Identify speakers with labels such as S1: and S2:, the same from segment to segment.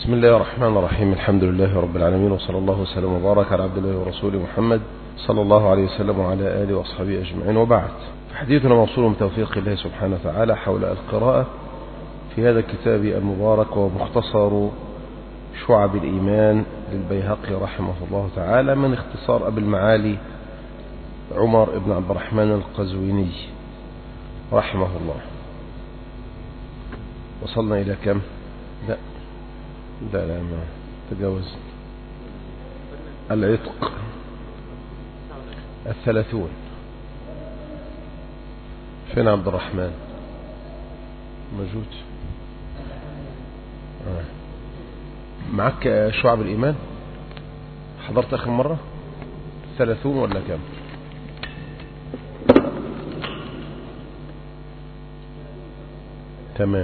S1: بسم الله الرحمن الرحيم. الحمد لله رب العالمين، وصلى الله وسلم وبارك على عبد الله ورسوله محمد صلى الله عليه وسلم وعلى آله وأصحابه أجمعين، وبعد. حديثنا موصول بتوفيق الله سبحانه وتعالى حول القراءة في هذا الكتاب المبارك ومختصر شعب الإيمان للبيهقي رحمه الله تعالى من اختصار أبي المعالي عمر بن عبد الرحمن القزويني رحمه الله. وصلنا إلى كم؟ لا ما تجاوز العتق 30. فين عبد الرحمن؟ موجود معك شعب الإيمان؟ حضرت آخر مرة 30 ولا كم؟ تمام.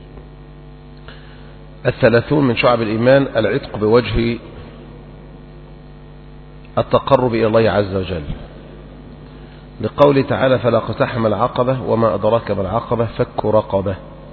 S1: 30 من شعب الإيمان العتق بوجه التقرب إلى الله عز وجل، لقوله تعالى: فلا اقتحم العقبة وما أدراك ما العقبة فك رقبة.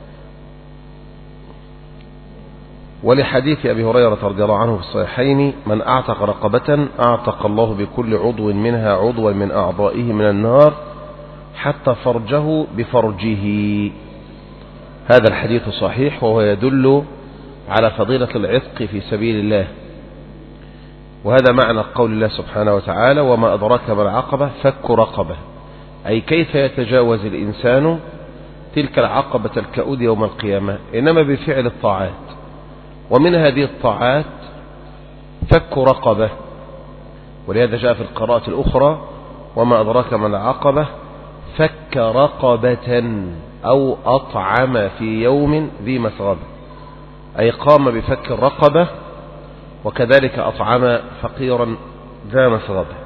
S1: ولحديث أبي هريرة رضي الله عنه في الصحيحين: من أعتق رقبة أعتق الله بكل عضو منها عضوا من أعضائه من النار حتى فرجه بفرجه. هذا الحديث صحيح، وهو يدل على فضيلة العتق في سبيل الله. وهذا معنى قول الله سبحانه وتعالى: وما أدراك ما العقبة فك رقبة، أي كيف يتجاوز الإنسان تلك العقبة الكؤود يوم القيامة، إنما بفعل الطاعات. ومن هذه الطاعات فك رقبة، ولهذا جاء في القراءة الأخرى: وما أدراك ما العقبة فك رقبة أو أطعم في يوم ذي مسغبة، أي قام بفك الرقبة وكذلك أطعم فقيرا ذا مسغبة.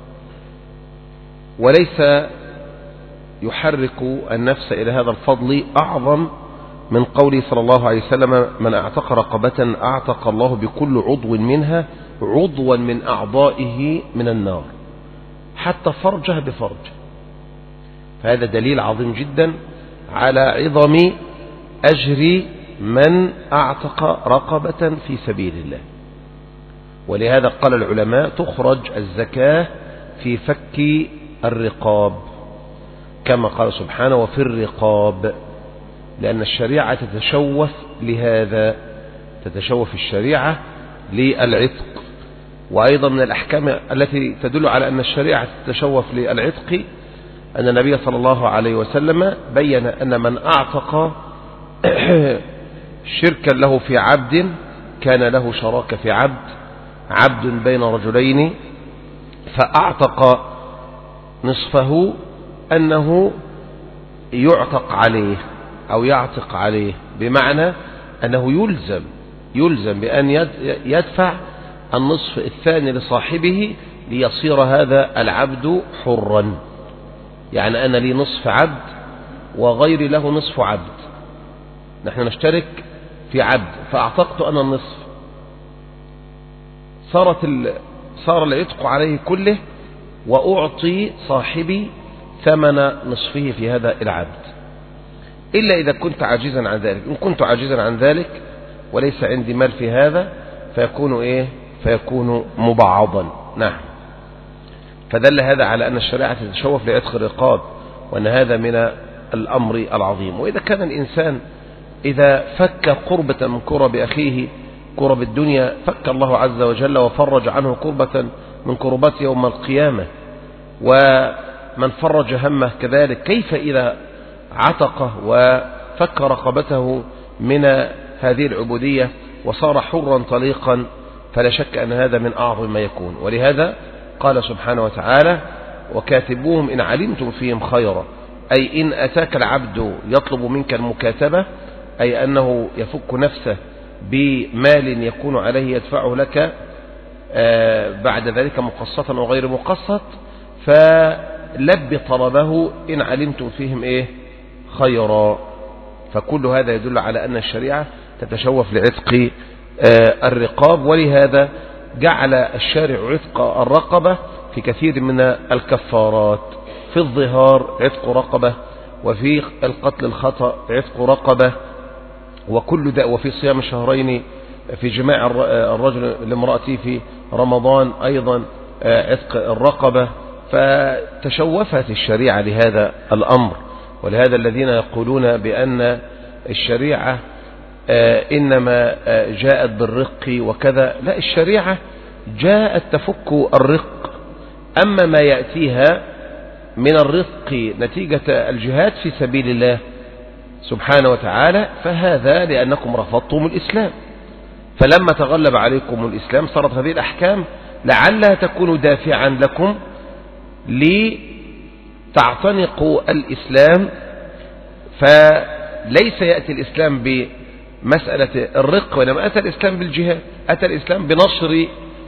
S1: وليس يحرك النفس إلى هذا الفضل أعظم من قوله صلى الله عليه وسلم: من اعتق رقبة أعتق الله بكل عضو منها عضوا من أعضائه من النار حتى فرجه بفرجه. فهذا دليل عظيم جدا على عظم أجر من أعتق رقبة في سبيل الله. ولهذا قال العلماء: تخرج الزكاة في فك الرقاب، كما قال سبحانه: وفي الرقاب، لأن الشريعة تتشوف لهذا، تتشوف الشريعة للعتق. وأيضا من الأحكام التي تدل على أن الشريعة تتشوف للعتق أن النبي صلى الله عليه وسلم بين أن من أعتق شركا له في عبد كان له شراكة في عبد بين رجلين، فأعتق نصفه أنه يعتق عليه أو يعتق عليه، بمعنى أنه يلزم بأن يدفع النصف الثاني لصاحبه ليصير هذا العبد حرا. يعني أنا لي نصف عبد وغيري له نصف عبد، نحن نشترك في عبد، فأعتقت أنا النصف، صار العتق عليه كله، وأعطي صاحبي ثمن نصفه في هذا العبد، إلا إذا كنت عاجزا عن ذلك. إن كنت عاجزا عن ذلك وليس عندي مال في هذا فيكون مبعضا. نعم. فدل هذا على أن الشريعة تتشوف لعتق الرقاب، وأن هذا من الأمر العظيم. وإذا كان الإنسان إذا فك قربة من كرب أخيه، كرب الدنيا، فك الله عز وجل وفرج عنه كربة من كربات يوم القيامة. ومن فرج همه كذلك، كيف إذا عتقه وفك رقبته من هذه العبودية وصار حرا طليقا؟ فلا شك أن هذا من أعظم ما يكون. ولهذا قال سبحانه وتعالى: وكاتبوهم إن علمتم فيهم خيرا، أي إن أتاك العبد يطلب منك المكاتبة، أي أنه يفك نفسه بمال يكون عليه يدفعه لك بعد ذلك مقسطا وغير مقسط، فلب طلبه إن علمتم فيهم خيرا. فكل هذا يدل على أن الشريعة تتشوف لعتق الرقاب. ولهذا جعل الشارع عتق الرقبة في كثير من الكفارات، في الظهار عتق رقبة، وفي القتل الخطأ عتق رقبة، وكل ده، وفي صيام الشهرين في جماع الرجل لامرأته في رمضان أيضا عتق الرقبة. فتشوفت الشريعة لهذا الأمر. ولهذا الذين يقولون بأن الشريعة إنما جاءت بالرق وكذا، لا، الشريعة جاءت تفك الرق. أما ما يأتيها من الرق نتيجة الجهاد في سبيل الله سبحانه وتعالى فهذا لأنكم رفضتم الإسلام. فلما تغلب عليكم الإسلام صارت هذه الأحكام لعلها تكون دافعا لكم لتعتنقوا الإسلام. فليس يأتي الإسلام بمسألة الرق، وإنما أتى الإسلام بالجهاد، أتى الإسلام بنشر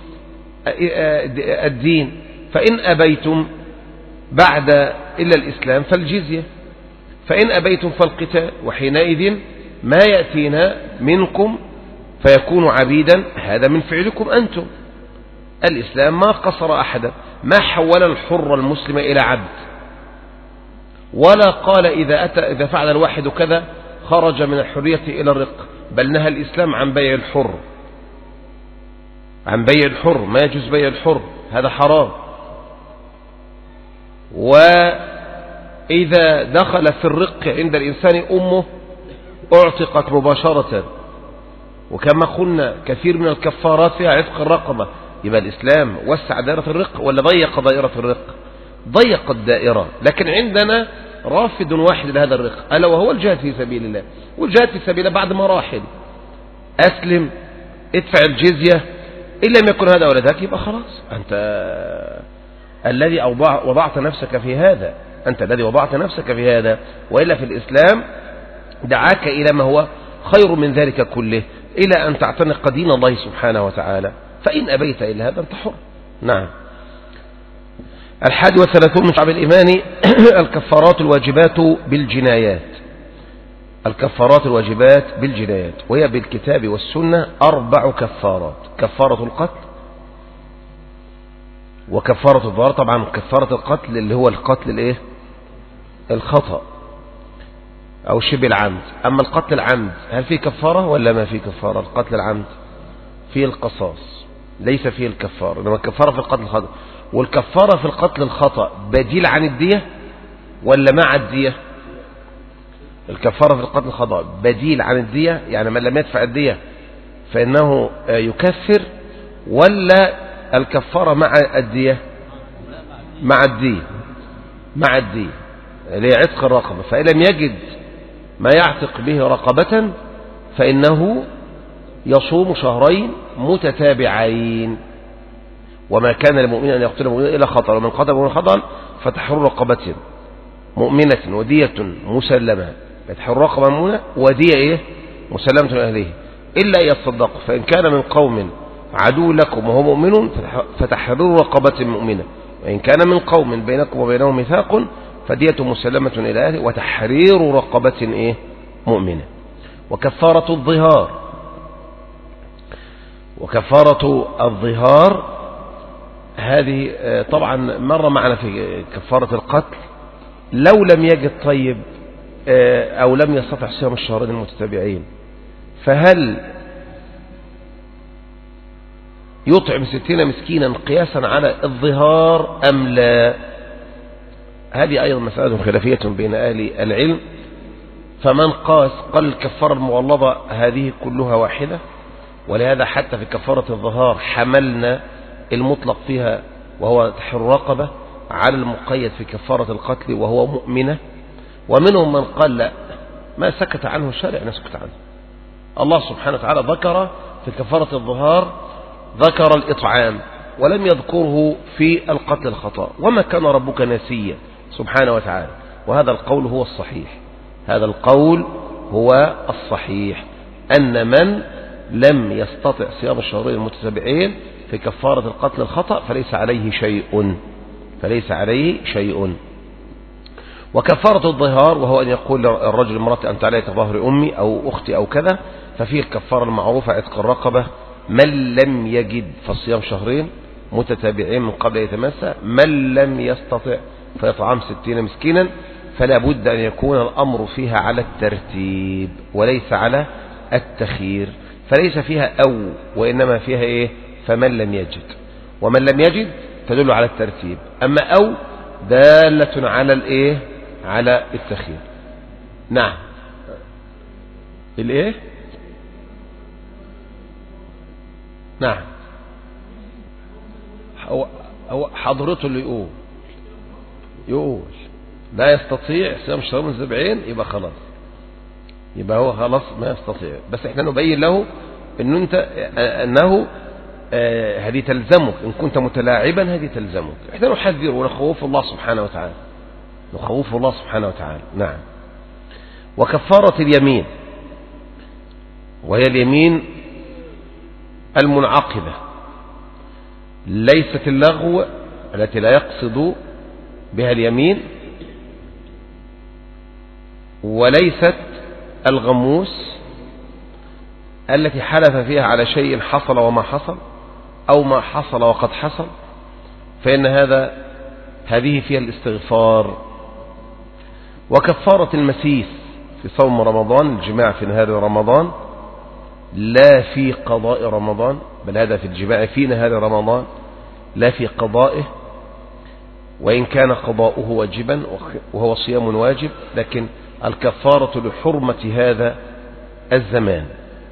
S1: الدين. فإن أبيتم بعد إلا الإسلام فالجزية، فإن أبيتم فالقتال. وحينئذ ما يأتينا منكم فيكون عبيدا هذا من فعلكم أنتم. الإسلام ما قصر أحدا، ما حول الحر المسلم إلى عبد، ولا قال إذا فعل الواحد كذا خرج من الحرية إلى الرق، بل نهى الإسلام عن بيع الحر، عن بيع الحر، ما يجوز بيع الحر، هذا حرام. وإذا دخل في الرق عند الإنسان أمه أعتقت مباشرة. وكما قلنا كثير من الكفارات فيها عتق الرقبة. يبقى الإسلام وسع دائرة الرق ولا ضيق دائرة الرق؟ ضيق الدائرة. لكن عندنا رافد واحد لهذا الرق، ألا وهو الجهاد في سبيل الله. والجهاد في سبيل الله بعد مراحل، أسلم، ادفع الجزية، إن لم يكن هذا ولا ذاك يبقى خلاص أنت الذي وضعت نفسك في هذا، أنت الذي وضعت نفسك في هذا. وإلا في الإسلام دعاك إلى ما هو خير من ذلك كله، إلى أن تعتنق دين الله سبحانه وتعالى. فإن أبيت إلا هذا أنت حر. نعم. 31 من شعب الإيمان الكفارات الواجبات بالجنايات. الكفارات الواجبات بالجنايات، وهي بالكتاب والسنة 4 كفارات: كفارة القتل، وكفارة الظهار. طبعا كفارة القتل اللي هو القتل الايه؟ الخطأ او شبه العمد. اما القتل العمد هل فيه كفارة ولا ما فيه كفارة؟ القتل العمد فيه القصاص، ليس فيه الكفارة، انما الكفارة في القتل الخطأ. والكفارة في القتل الخطأ بديل عن الدية ولا مع الدية؟ الكفارة في القتل الخطأ بديل عن الدية، يعني من لم يدفع الدية فإنه يكفر، ولا الكفارة مع الدية؟ مع الدية، مع الدية اللي هي عتق الرقبة. فإن لم يجد ما يعتق به رقبة فإنه يصوم شهرين متتابعين. وما كان للمؤمن أن يقتل مؤمنا إلا خطأ، ومن قتل مؤمنا خطأ فتحرير رقبة مؤمنة ودية مسلمة. فتحرير رقبة مؤمنة ودية إيه؟ مسلمة لأهله، إلا يتصدقوا. فإن كان من قوم عدو لكم وهو مؤمن فتحرير رقبة مؤمنة، وإن كان من قوم بينكم وبينهم ميثاق فدية مسلمة إلى أهله وتحرير رقبة إيه؟ مؤمنة. وكفارة الظهار، وكفارة الظهار هذه طبعا مرة معنا في كفارة القتل. لو لم يجد طيب أو لم يستطع صيام الشهرين المتتابعين فهل يطعم 60 مسكينا قياسا على الظهار أم لا؟ هذه أيضا مسألة خلافية بين أهل العلم. فمن قال الكفارة المغلظة هذه كلها واحدة، ولهذا حتى في كفارة الظهار حملنا المطلق فيها وهو تحرير رقبة على المقيد في كفارة القتل وهو مؤمنة. ومنهم من قال لا، ما سكت عنه الشارع نسكت عنه. الله سبحانه وتعالى ذكر في كفارة الظهار ذكر الإطعام ولم يذكره في القتل الخطأ، وما كان ربك ناسيا سبحانه وتعالى. وهذا القول هو الصحيح، هذا القول هو الصحيح، أن من لم يستطع صيام الشهرين المتتابعين في كفارة القتل الخطأ فليس عليه شيء، فليس عليه شيء. وكفارة الظهار وهو أن يقول الرجل المرأة أنت عليك ظهر أمي أو أختي أو كذا، ففيه الكفارة المعروفة عتق الرقبة. من لم يجد فصيام شهرين متتابعين من قبل يتمسى، من لم يستطع فيطعم 60 مسكينا. فلا بد أن يكون الأمر فيها على الترتيب وليس على التخيير. فليس فيها أو، وإنما فيها إيه؟ فمن لم يجد. ومن لم يجد تدل على الترتيب، أما أو دالة على الإيه؟ على التخيير. نعم. الإيه؟ نعم. هو حضرته اللي يقول لا يستطيع صيام شهر من 70، يبقى خلاص، يبقى هو خلاص ما يستطيع. بس احنا نبين له انه هذه تلزمك، ان كنت متلاعبا هذه تلزمك. احنا نحذر ونخوف الله سبحانه وتعالى، نخوف الله سبحانه وتعالى. نعم. وكفارة اليمين، وهي اليمين المنعقدة، ليست اللغو التي لا يقصد بها اليمين، وليست الغموس التي حلف فيها على شيء حصل وما حصل، أو ما حصل وقد حصل، فإن هذه فيها الاستغفار. وكفارة المسيس في صوم رمضان، الجماع في نهار رمضان، لا في قضاء رمضان، بل هذا في الجماع في نهار رمضان لا في قضائه، وإن كان قضاؤه واجبا وهو صيام واجب، لكن الكفارة لحرمة هذا الزمان.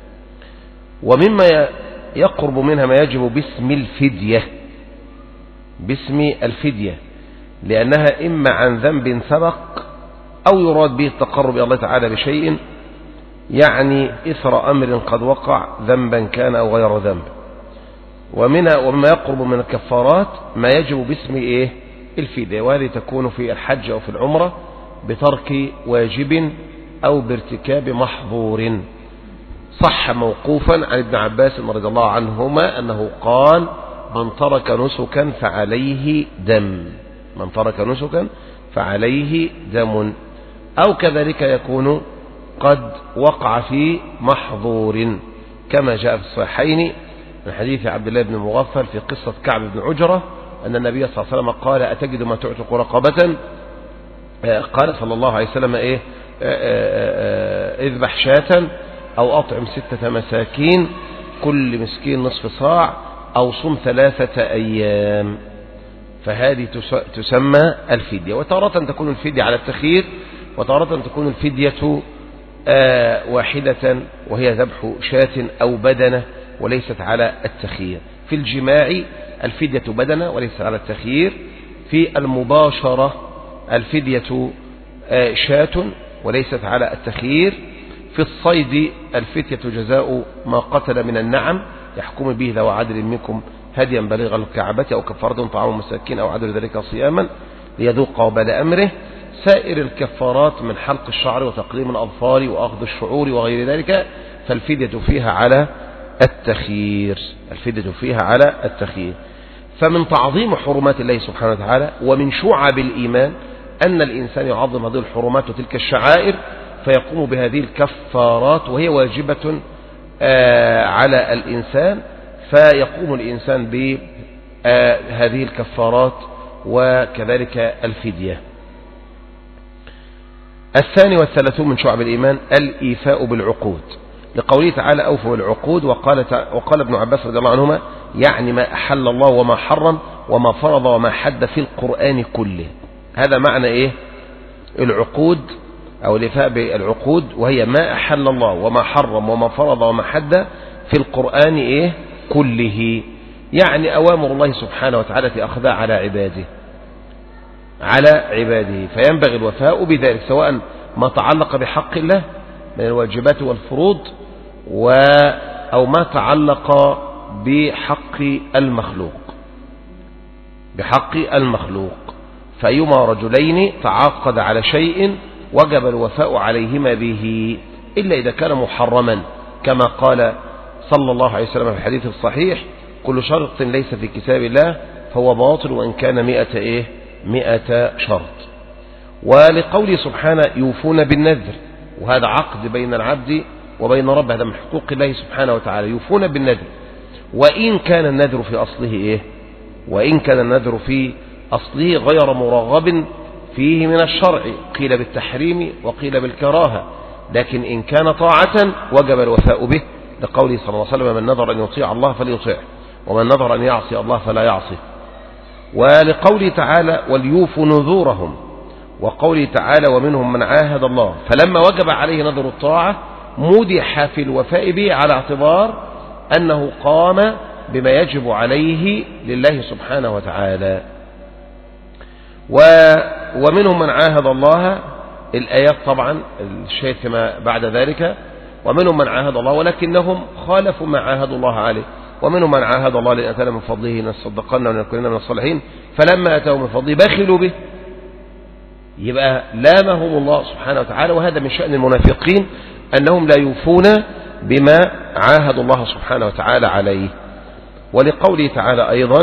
S1: ومما يقرب منها ما يجب باسم الفدية، باسم الفدية، لأنها إما عن ذنب سبق أو يراد به التقرب إلى الله تعالى بشيء، يعني إثر أمر قد وقع ذنبا كان أو غير ذنب. ومما يقرب من الكفارات ما يجب باسم إيه؟ الفدية، وهذه تكون في الحج أو في العمرة بترك واجب أو بارتكاب محظور. صح موقوفا عن ابن عباس رضي الله عنهما أنه قال: من ترك نسكا فعليه دم، من ترك نسكا فعليه دم. أو كذلك يكون قد وقع في محظور، كما جاء في الصحيحين من حديث عبد الله بن مغفل في قصة كعب بن عجرة أن النبي صلى الله عليه وسلم قال: أتجد ما تعتق رقبة؟ قال صلى الله عليه وسلم: إيه؟ اذبح شاة أو أطعم 6 مساكين، كل مسكين نصف صاع، أو صم 3 أيام. فهذه تسمى الفدية. وتارة تكون الفدية على التخيير، وتارة تكون الفدية واحدة، وهي ذبح شاة أو بدنة، وليست على التخيير. في الجماع الفدية بدنة وليست على التخيير. في المباشرة الفدية شاة وليست على التخيير. في الصيد الفدية جزاء ما قتل من النعم، يحكم به ذو عدل منكم هديا بليغ الكعبة، أو كفارة طعام مساكين، أو عدل ذلك صياما ليذوق وبال أمره. سائر الكفارات من حلق الشعر وتقليم الأظفار وأخذ الشعور وغير ذلك، فالفدية فيها على التخيير، الفدية فيها على التخيير. فمن تعظيم حرمات الله سبحانه وتعالى ومن شعب الإيمان أن الإنسان يعظم هذه الحرمات وتلك الشعائر، فيقوم بهذه الكفارات، وهي واجبة على الإنسان، فيقوم الإنسان بهذه الكفارات وكذلك الفدية. 32 من شعب الإيمان الإيفاء بالعقود، لقوله تعالى: أوفوا بالعقود. وقال ابن عباس رضي الله عنهما: يعني ما أحل الله وما حرم وما فرض وما حد في القرآن كله. هذا معنى إيه؟ العقود أو الإيفاء بالعقود، وهي ما أحل الله وما حرم وما فرض وما حد في القرآن إيه؟ كله، يعني أوامر الله سبحانه وتعالى أخذها على عباده، على عباده، فينبغي الوفاء بذلك، سواء ما تعلق بحق الله من الواجبات والفروض، أو ما تعلق بحق المخلوق، بحق المخلوق. فأيما رجلين تعاقد على شيء وجب الوفاء عليهما به، إلا إذا كان محرما، كما قال صلى الله عليه وسلم في الحديث الصحيح: كل شرط ليس في كتاب الله فهو باطل وإن كان 100 شرط. ولقوله سبحانه: يوفون بالنذر، وهذا عقد بين العبد وبين ربه، هذا من حقوق الله سبحانه وتعالى، يوفون بالنذر، وإن كان النذر في أصله إيه؟ وإن كان النذر في أصله غير مرغب فيه من الشرع، قيل بالتحريم وقيل بالكراهة، لكن إن كان طاعة وجب الوفاء به لقوله صلى الله عليه وسلم: من نظر أن يطيع الله فليطيعه، ومن نظر أن يعصي الله فلا يعصي. ولقوله تعالى: وليوفوا نذورهم، وقوله تعالى: ومنهم من عاهد الله، فلما وجب عليه نذر الطاعة مدح في الوفاء به على اعتبار أنه قام بما يجب عليه لله سبحانه وتعالى. ومنهم من عاهد الله، الآيات طبعا الشيء فيما بعد ذلك: ومنهم من عاهد الله ولكنهم خالفوا ما عاهدوا الله عليه، ومنهم من عاهد الله لئن آتانا من فضله لنصدقن ولنكونن من الصالحين فلما آتاهم من فضله بخلوا به. يبقى لامهم الله سبحانه وتعالى، وهذا من شأن المنافقين أنهم لا يوفون بما عاهدوا الله سبحانه وتعالى عليه. ولقوله تعالى أيضا: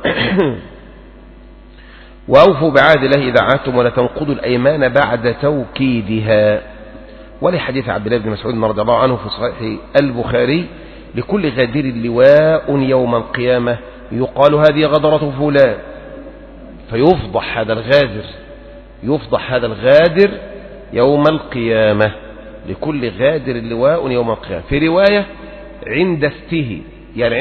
S1: وأوفوا بعهد الله إذا عاهدتم ولا تنقضوا الأيمان بعد توكيدها. ولحديث عبد الله بن مسعود رضي الله عنه في صحيح البخاري: لكل غادر لواء يوم القيامة يقال هذه غدرة فلان، فيفضح هذا الغادر يوم القيامة. لكل غادر لواء يوم القيامة. في رواية: عند استه، يعني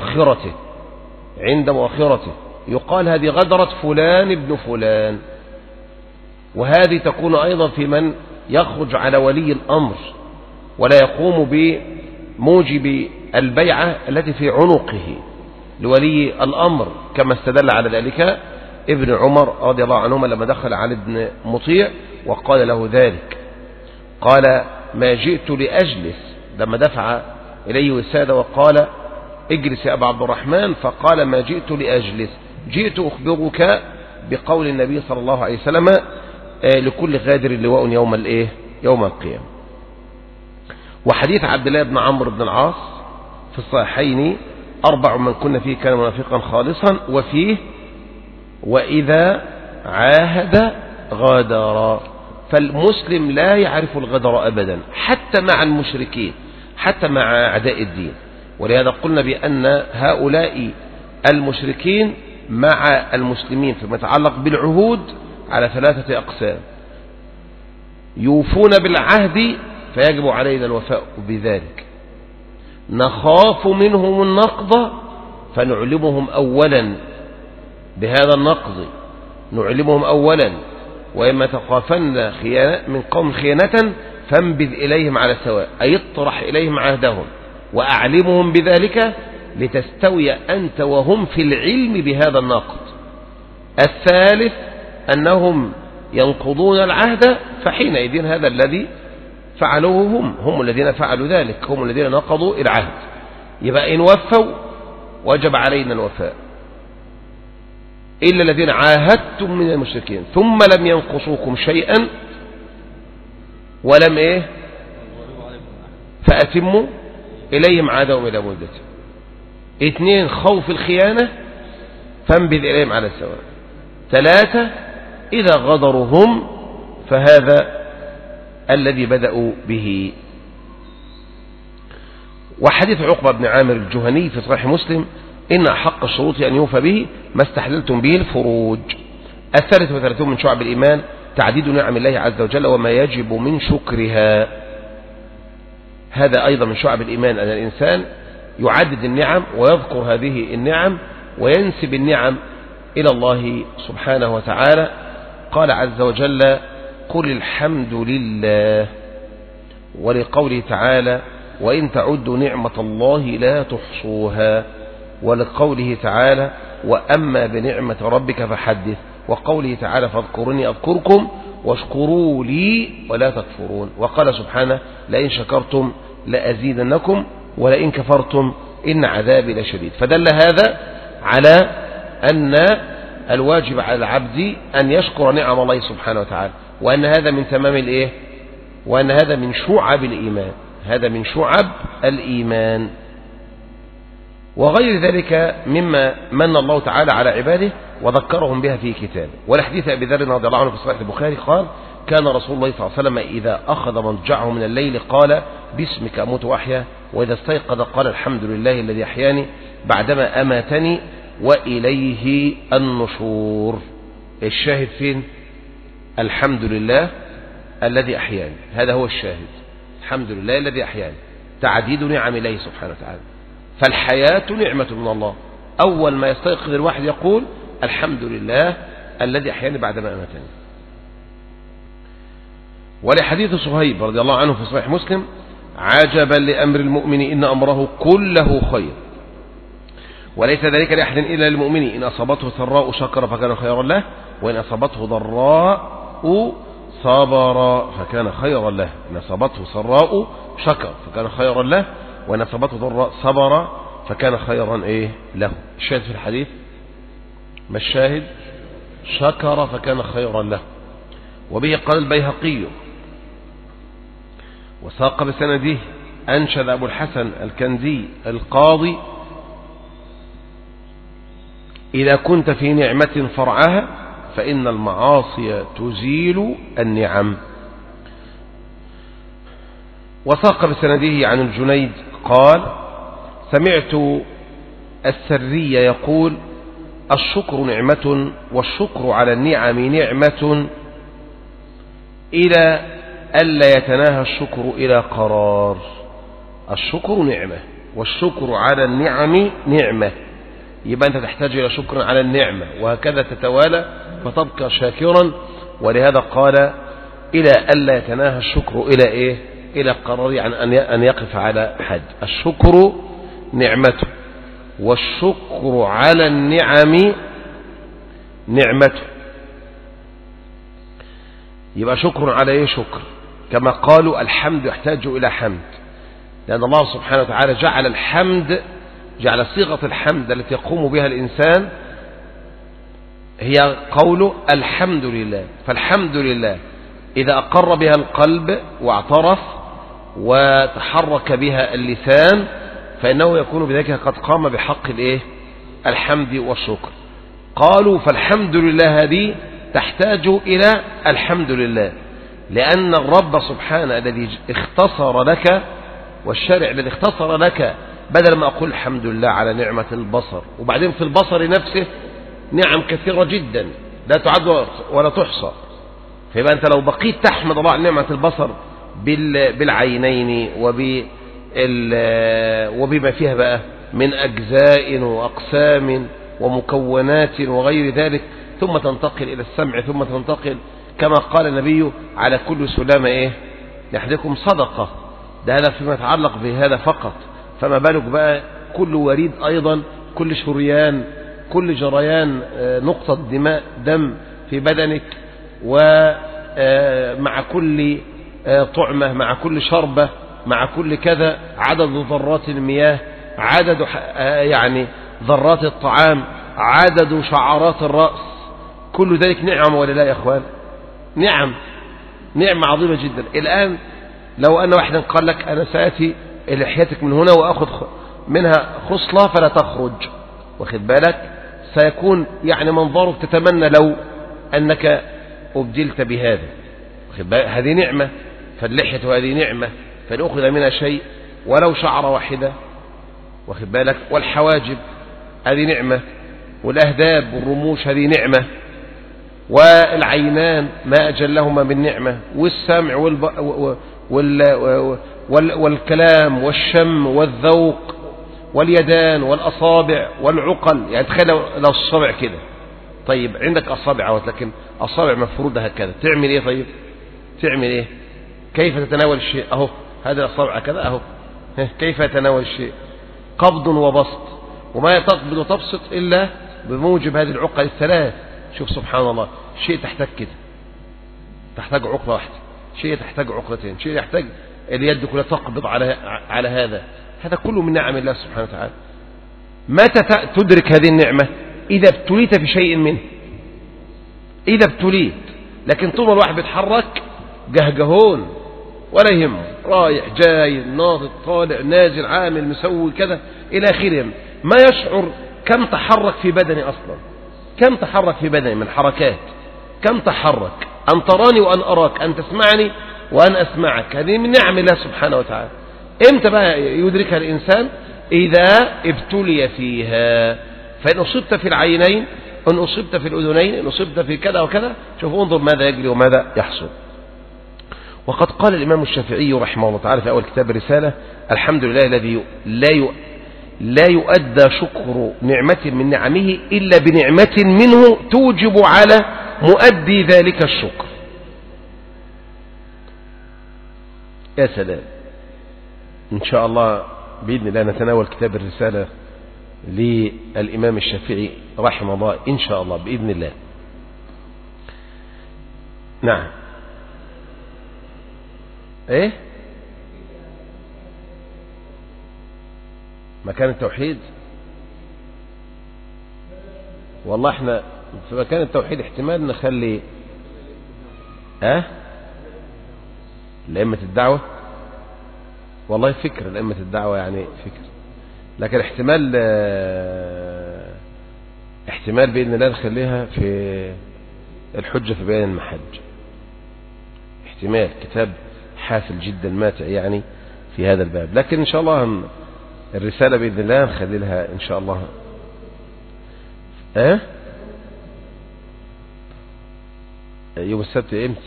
S1: عند مؤخرته يقال هذه غدرة فلان ابن فلان. وهذه تكون أيضا في من يخرج على ولي الأمر ولا يقوم بموجب البيعة التي في عنقه لولي الأمر، كما استدل على ذلك ابن عمر رضي الله عنهما لما دخل على ابن مطيع وقال له ذلك، قال: ما جئت لأجلس، لما دفع إليه وسادة وقال: اجلس يا أبا عبد الرحمن، فقال: ما جئت لأجلس، جئت أخبرك بقول النبي صلى الله عليه وسلم: لكل غادر لواء يوم القيامة. وحديث عبد الله بن عمرو بن العاص في الصحيحين: 4 من كنا فيه كان منافقا خالصا، وفيه: وإذا عاهد غادر. فالمسلم لا يعرف الغدر أبدا، حتى مع المشركين، حتى مع أعداء الدين. ولهذا قلنا بأن هؤلاء المشركين مع المسلمين فيما يتعلق بالعهود على 3 أقسام: يوفون بالعهد فيجب علينا الوفاء بذلك، نخاف منهم النقض فنعلمهم أولا بهذا النقض، نعلمهم أولا، وإما تخافن من قوم خيانة فانبذ إليهم على سواء، أي اطرح إليهم عهدهم وأعلمهم بذلك لتستوي أنت وهم في العلم بهذا النقض. الثالث أنهم ينقضون العهد، فحينئذ هذا الذي فعلوه هم الذين فعلوا ذلك، هم الذين نقضوا العهد. يبقى إن وفوا وجب علينا الوفاء، إلا الذين عاهدتم من المشركين ثم لم ينقصوكم شيئا ولم فأتموا إليهم عهدهم إلى مدته. 2 خوف الخيانة فانبذ إليهم على السواء. 3 إذا غدروا هم فهذا الذي بدأوا به. وحديث عقبة بن عامر الجهني في صحيح مسلم: إن أحق الشروط أن يوفى به ما استحللتم به الفروج. 33 من شعب الإيمان تعديد نعم الله عز وجل وما يجب من شكرها. هذا أيضا من شعب الإيمان، أن الإنسان يعدد النعم ويذكر هذه النعم وينسب النعم إلى الله سبحانه وتعالى. قال عز وجل: قل الحمد لله. ولقوله تعالى: وإن تعدوا نعمة الله لا تحصوها. ولقوله تعالى: وأما بنعمة ربك فحدث. وقوله تعالى: فاذكروني أذكركم واشكروا لي ولا تكفرون. وقال سبحانه: لئن شكرتم لأزيدنكم ولئن كفرتم إن عذابي لشديد. فدل هذا على أن الواجب على العبد أن يشكر نعم الله سبحانه وتعالى، وأن هذا من تمام وأن هذا من شعب الإيمان، هذا من شعب الإيمان. وغير ذلك مما من الله تعالى على عباده وذكرهم بها في كتابه. ولحديث أبي ذر رضي الله عنه في صحيح البخاري قال: كان رسول الله صلى الله عليه وسلم إذا أخذ مضجعه من الليل قال: باسمك أموت وأحيا، وإذا استيقظ قال: الحمد لله الذي أحياني بعدما أماتني وإليه النشور. الشاهد فين؟ الحمد لله الذي أحياني، هذا هو الشاهد، الحمد لله الذي أحياني. تعديد نعم الله سبحانه وتعالى. فالحياة نعمة من الله، أول ما يستيقظ الواحد يقول الحمد لله الذي أحياني بعدما أماتني. ولحديث صهيب رضي الله عنه في صحيح مسلم: عجبا لأمر المؤمن إن أمره كله خير وليس ذلك لأحد إلا للمؤمن، إن أصابته سراء شكر فكان خيرا له، وإن أصابته ضراء صبر فكان خيرا له. إن أصابته سراء شكر فكان خيرا له، وإن أصابته ضراء صبر فكان خيرا له. الشاهد في الحديث ما الشاهد؟ شكر فكان خيرا له. وبه قال البيهقي وساق بسنده: أنشد أبو الحسن الكندي القاضي: إذا كنت في نعمة فرعها فإن المعاصي تزيل النعم. وساق بسنده عن الجنيد قال: سمعت السري يقول: الشكر نعمة، والشكر على النعم نعمة، إلى ألا يتناهى الشكر إلى قرار. الشكر نعمة، والشكر على النعم نعمة، يبقى أنت تحتاج إلى شكر على النعمة، وهكذا تتوالى فتبقى شاكرا. ولهذا قال: إلى ألا يتناهى الشكر إلى إلى قرار، يعني أن يقف على حد. الشكر نعمته، والشكر على النعم نعمته. يبقى شكر على شكر، كما قالوا الحمد يحتاج إلى حمد، لأن الله سبحانه وتعالى جعل الحمد، جعل صيغة الحمد التي يقوم بها الإنسان هي قوله الحمد لله. فالحمد لله إذا أقر بها القلب واعترف وتحرك بها اللسان فإنه يكون بذلك قد قام بحق الحمد والشكر. قالوا فالحمد لله هذه تحتاج إلى الحمد لله، لأن الرب سبحانه الذي اختصر لك، والشارع الذي اختصر لك، بدل ما أقول الحمد لله على نعمة البصر، وبعدين في البصر نفسه نعم كثيرة جدا لا تعد ولا تحصى. فيبقى أنت لو بقيت تحمد الله على نعمة البصر بالعينين وبما فيها بقى من أجزاء وأقسام ومكونات وغير ذلك، ثم تنتقل إلى السمع، ثم تنتقل كما قال النبي: على كل سلامة يحدكم صدقة. ده هذا فيما يتعلق بهذا فقط، فما بالك بقى كل وريد أيضا، كل شريان، كل جريان نقطة دم في بدنك، ومع كل طعمة، مع كل شربة، مع كل كذا، عدد ذرات المياه، عدد يعني ذرات الطعام، عدد شعرات الرأس، كل ذلك نعم ولا لا يا أخوان؟ نعمة عظيمة جدا. الآن لو أن واحدا قال لك: أنا سآتي لحيتك من هنا وأخذ منها خصلة فلا تخرج، واخد بالك، سيكون يعني منظرك تتمنى لو أنك أبدلت بهذا، واخد بالك، هذه نعمة. فاللحية هذه نعمة، فنأخذ منها شيء ولو شعر واحدة، واخد بالك. والحواجب هذه نعمة، والأهداب والرموش هذه نعمة، والعينان ما أجلهما من نعمة، والسمع والكلام والشم والذوق، واليدان والأصابع والعقل. يعني تخيل لو الصابع كده، طيب عندك أصابع لكن أصابع مفرودة هكذا، تعمل إيه؟ طيب تعمل إيه؟ كيف تتناول الشيء؟ أهو هذه الأصابع كذا، أهو كيف يتناول الشيء؟ قبض وبسط، وما تقبض وتبسط إلا بموجب هذه العقل الثلاث. شوف سبحان الله، شيء تحتاج كده، تحتاج عقلة واحدة، شيء تحتاج عقلتين، شيء يحتاج اليد كلها تقبض على هذا كله من نعم الله سبحانه وتعالى. متى تدرك هذه النعمة؟ إذا ابتليت في شيء منه، إذا ابتليت. لكن طول ما الواحد بيتحرك جهجهون ولا يهمه، رايح جاي ناطط طالع نازل عامل مسوي كذا إلى آخره، ما يشعر كم تحرك في بدني أصلا، كم تحرك في بدني من حركات، كم تحرك، أن تراني وأن أراك، أن تسمعني وأن أسمعك. هذه من نعم الله سبحانه وتعالى. إمتى بقى يدركها الإنسان؟ إذا ابتلي فيها. فإن أصبت في العينين، إن أصبت في الأذنين، إن أصبت في كذا وكذا، شوف انظر ماذا يجري وماذا يحصل. وقد قال الإمام الشافعي رحمه الله تعالى في أول كتاب الرسالة: الحمد لله الذي لا يؤدى شكر نعمة من نعمه إلا بنعمة منه توجب على مؤدي ذلك الشكر. يا سلام. إن شاء الله بإذن الله نتناول كتاب الرسالة للإمام الشافعي رحمه الله إن شاء الله بإذن الله. نعم. ايه مكان التوحيد؟ والله احنا في مكان التوحيد احتمال نخلي لأئمة الدعوة. والله فكرة لأئمة الدعوة يعني فكرة، لكن احتمال بإذن الله نخليها في الحجة في بيان المحج. احتمال كتاب حافل جدا ماتع يعني في هذا الباب، لكن إن شاء الله الرسالة بإذن الله نخلي لها إن شاء الله يوم السبت امتى؟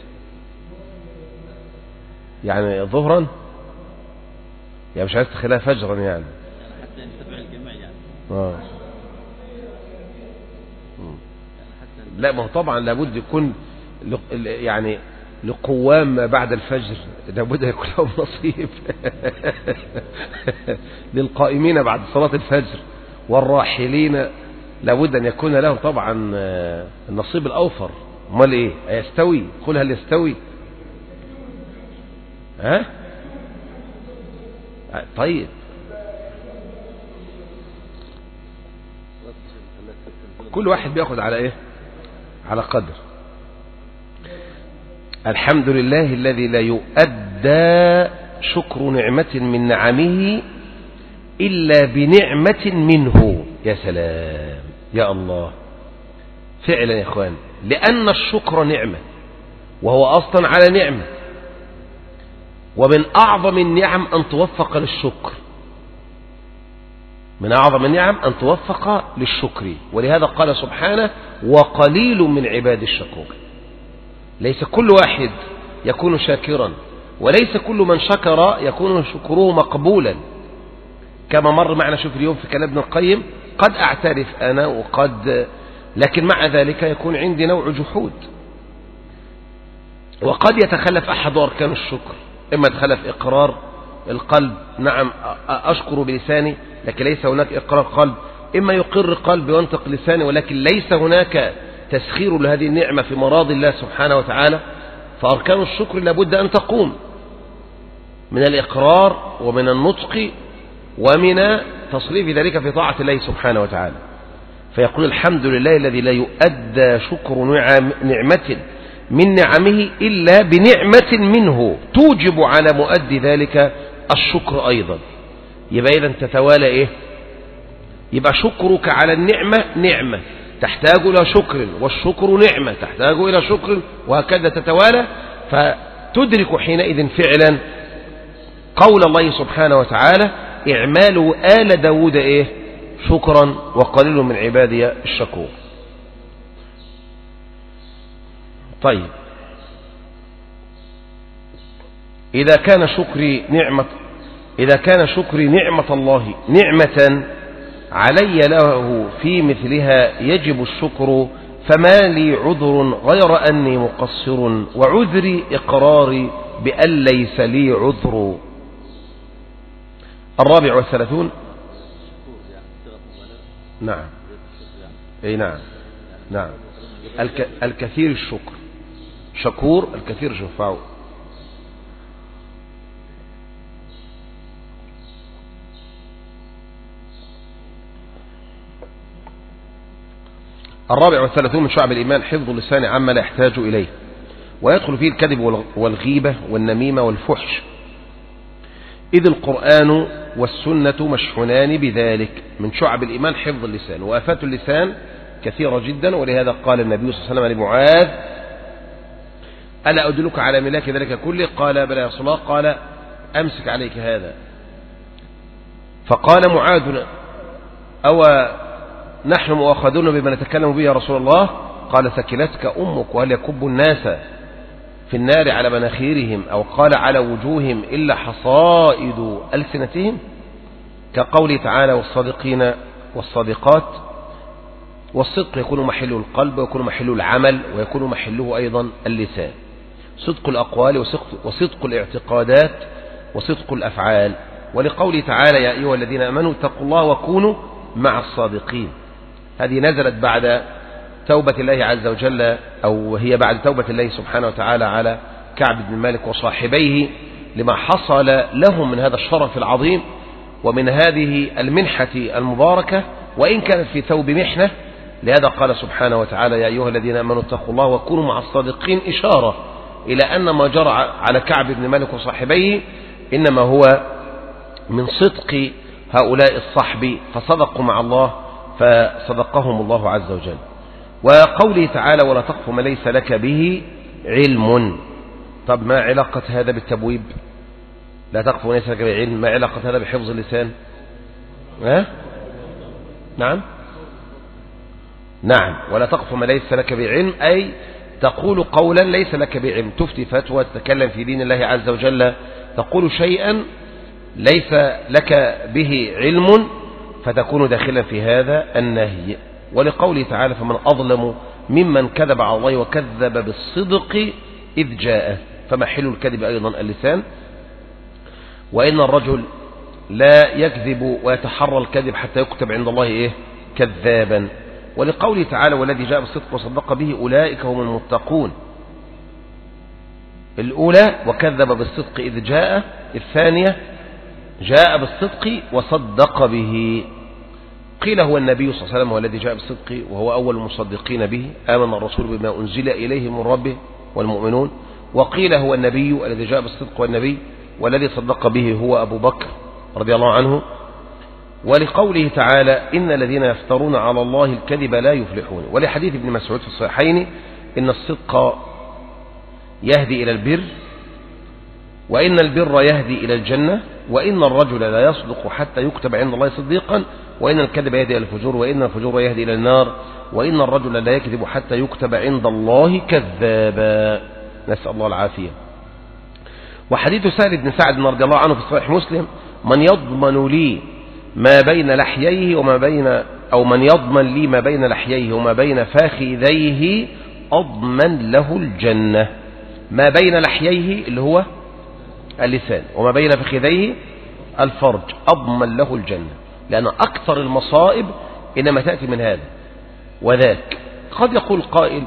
S1: يعني ظهرا؟ يعني مش عايز تخليها فجرا يعني
S2: حتى يتبع الجميع يعني.
S1: لا ما هو طبعا لابد يكون يعني لقوام ما بعد الفجر لابد يكون لهم نصيب للقائمين بعد صلاة الفجر والراحلين لابد أن يكون لهم طبعا النصيب الأوفر. امال ايه؟ يستوي؟ قل هل يستوي؟ طيب كل واحد بياخد على ايه؟ على قدر. الحمد لله الذي لا يؤدى شكر نعمة من نعمه إلا بنعمة منه. يا سلام يا الله، فعلا يا اخوان، لأن الشكر نعمة وهو أصلا على نعمة، ومن أعظم النعم أن توفق للشكر، من أعظم النعم أن توفق للشكر. ولهذا قال سبحانه: وقليل من عباد الشكور. ليس كل واحد يكون شاكرا، وليس كل من شكر يكون شكره مقبولا، كما مر معنا شوف اليوم في كلام ابن القيم: قد أعترف أنا وقد، لكن مع ذلك يكون عندي نوع جحود، وقد يتخلف أحد أركان الشكر، إما يتخلف إقرار القلب، نعم أشكر بلساني لكن ليس هناك إقرار قلب، إما يقر قلبي وينطق لساني ولكن ليس هناك تسخير لهذه النعمة في مراضي الله سبحانه وتعالى. فأركان الشكر لابد أن تقوم من الإقرار ومن النطق ومن تصريف ذلك في طاعة الله سبحانه وتعالى. فيقول: الحمد لله الذي لا يؤدى شكر نعمة من نعمه إلا بنعمة منه توجب على مؤدي ذلك الشكر أيضا. يبقى إذن تتوالى إيه؟ يبقى شكرك على النعمة نعمة تحتاج إلى شكر، والشكر نعمة تحتاج إلى شكر، وهكذا تتوالى. فتدرك حينئذ فعلا قول الله سبحانه وتعالى: اعمالوا آل داود إيه؟ شكرا وقليل من عبادي الشكور. طيب، إذا كان شكري نعمة الله نعمة علي له في مثلها يجب الشكر، فما لي عذر غير أني مقصر، وعذري إقراري بأن ليس لي عذر. 34. نعم اي نعم نعم. الكثير الشكر، شكور الكثير شفاعه. الرابع والثلاثون من شعب الإيمان حفظ اللسان عما لا يحتاج إليه، ويدخل فيه الكذب والغيبة والنميمة والفحش، إذ القرآن والسنة مشحونان بذلك. من شعب الإيمان حفظ اللسان، وآفات اللسان كثيرة جدا، ولهذا قال النبي صلى الله عليه وسلم لمعاذ: ألا أدلك على ملاك ذلك كله؟ قال: بلى يا رسول الله. قال: أمسك عليك هذا. فقال معاذ: أو نحن مؤاخذون بما نتكلم به يا رسول الله؟ قال: ثكلتك أمك وهل يكب الناس. في النار على مناخيرهم أو قال على وجوههم إلا حصائد ألسنتهم، كقوله تعالى والصادقين والصادقات. والصدق يكون محله القلب ويكون محله العمل ويكون محله أيضا اللسان، صدق الأقوال وصدق الاعتقادات وصدق الأفعال. ولقوله تعالى يا أيها الذين آمنوا اتقوا الله وكونوا مع الصادقين، هذه نزلت بعد توبة الله عز وجل، أو هي بعد توبة الله سبحانه وتعالى على كعب بن مالك وصاحبيه لما حصل لهم من هذا الشرف العظيم ومن هذه المنحة المباركة، وإن كانت في ثوب محنة. لهذا قال سبحانه وتعالى يا أيها الذين آمنوا اتقوا الله وكونوا مع الصادقين، إشارة إلى أن ما جرى على كعب بن مالك وصاحبيه إنما هو من صدق هؤلاء الصحب، فصدقوا مع الله فصدقهم الله عز وجل. وقوله تعالى ولا تقف ما ليس لك به علم. طب ما علاقة هذا بالتبويب؟ لا تقف ما ليس لك به علم، ما علاقة هذا بحفظ اللسان؟ نعم ولا تقف ما ليس لك به علم، أي تقول قولا ليس لك به علم، تفتي فتوى، تتكلم في دين الله عز وجل، تقول شيئا ليس لك به علم فتكون داخلا في هذا النهي. ولقوله تعالى فمن أظلم ممن كذب على الله وكذب بالصدق إذ جاءه، فمحل الكذب أيضا اللسان، وإن الرجل لا يكذب ويتحرى الكذب حتى يكتب عند الله كذابا. ولقوله تعالى والذي جاء بالصدق وصدق به أولئك هم المتقون، الأولى وكذب بالصدق إذ جاء، الثانية جاء بالصدق وصدق به. قيل هو النبي صلى الله عليه وسلم والذي جاء بالصدق وهو أول المصدقين به، آمن الرسول بما أنزل إليه من ربه والمؤمنون. وقيل هو النبي الذي جاء بالصدق والنبي والذي صدق به هو أبو بكر رضي الله عنه. ولقوله تعالى إن الذين يفترون على الله الكذب لا يفلحون. ولحديث ابن مسعود في الصحيحين إن الصدق يهدي إلى البر، وإن البر يهدي إلى الجنة، وإن الرجل لا يصدق حتى يكتب عند الله صديقا، وإن الكذب يهدي إلى الفجور، وإن الفجور يهدي إلى النار، وإن الرجل لا يكذب حتى يكتب عند الله كذابا، نسأل الله العافية. وحديث سهل بن سعد رضي الله عنه في صحيح مسلم من يضمن لي ما بين لحييه وما بين، أو من يضمن لي ما بين لحييه وما بين فخذيه أضمن له الجنة. ما بين لحييه اللي هو اللسان، وما بين فخذيه الفرج، أضمن له الجنة، لأن أكثر المصائب إنما تأتي من هذا وذاك. قد يقول قائل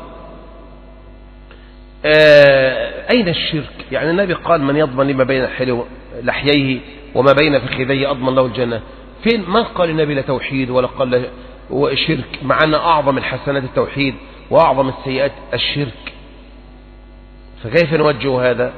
S1: أين الشرك؟ يعني النبي قال من يضمن لي ما بين لحييه وما بين فخذيه أضمن له الجنة، فين؟ ما قال النبي لا توحيد ولا قال شرك، مع أن أعظم الحسنات التوحيد وأعظم السيئات الشرك، فكيف نوجه هذا؟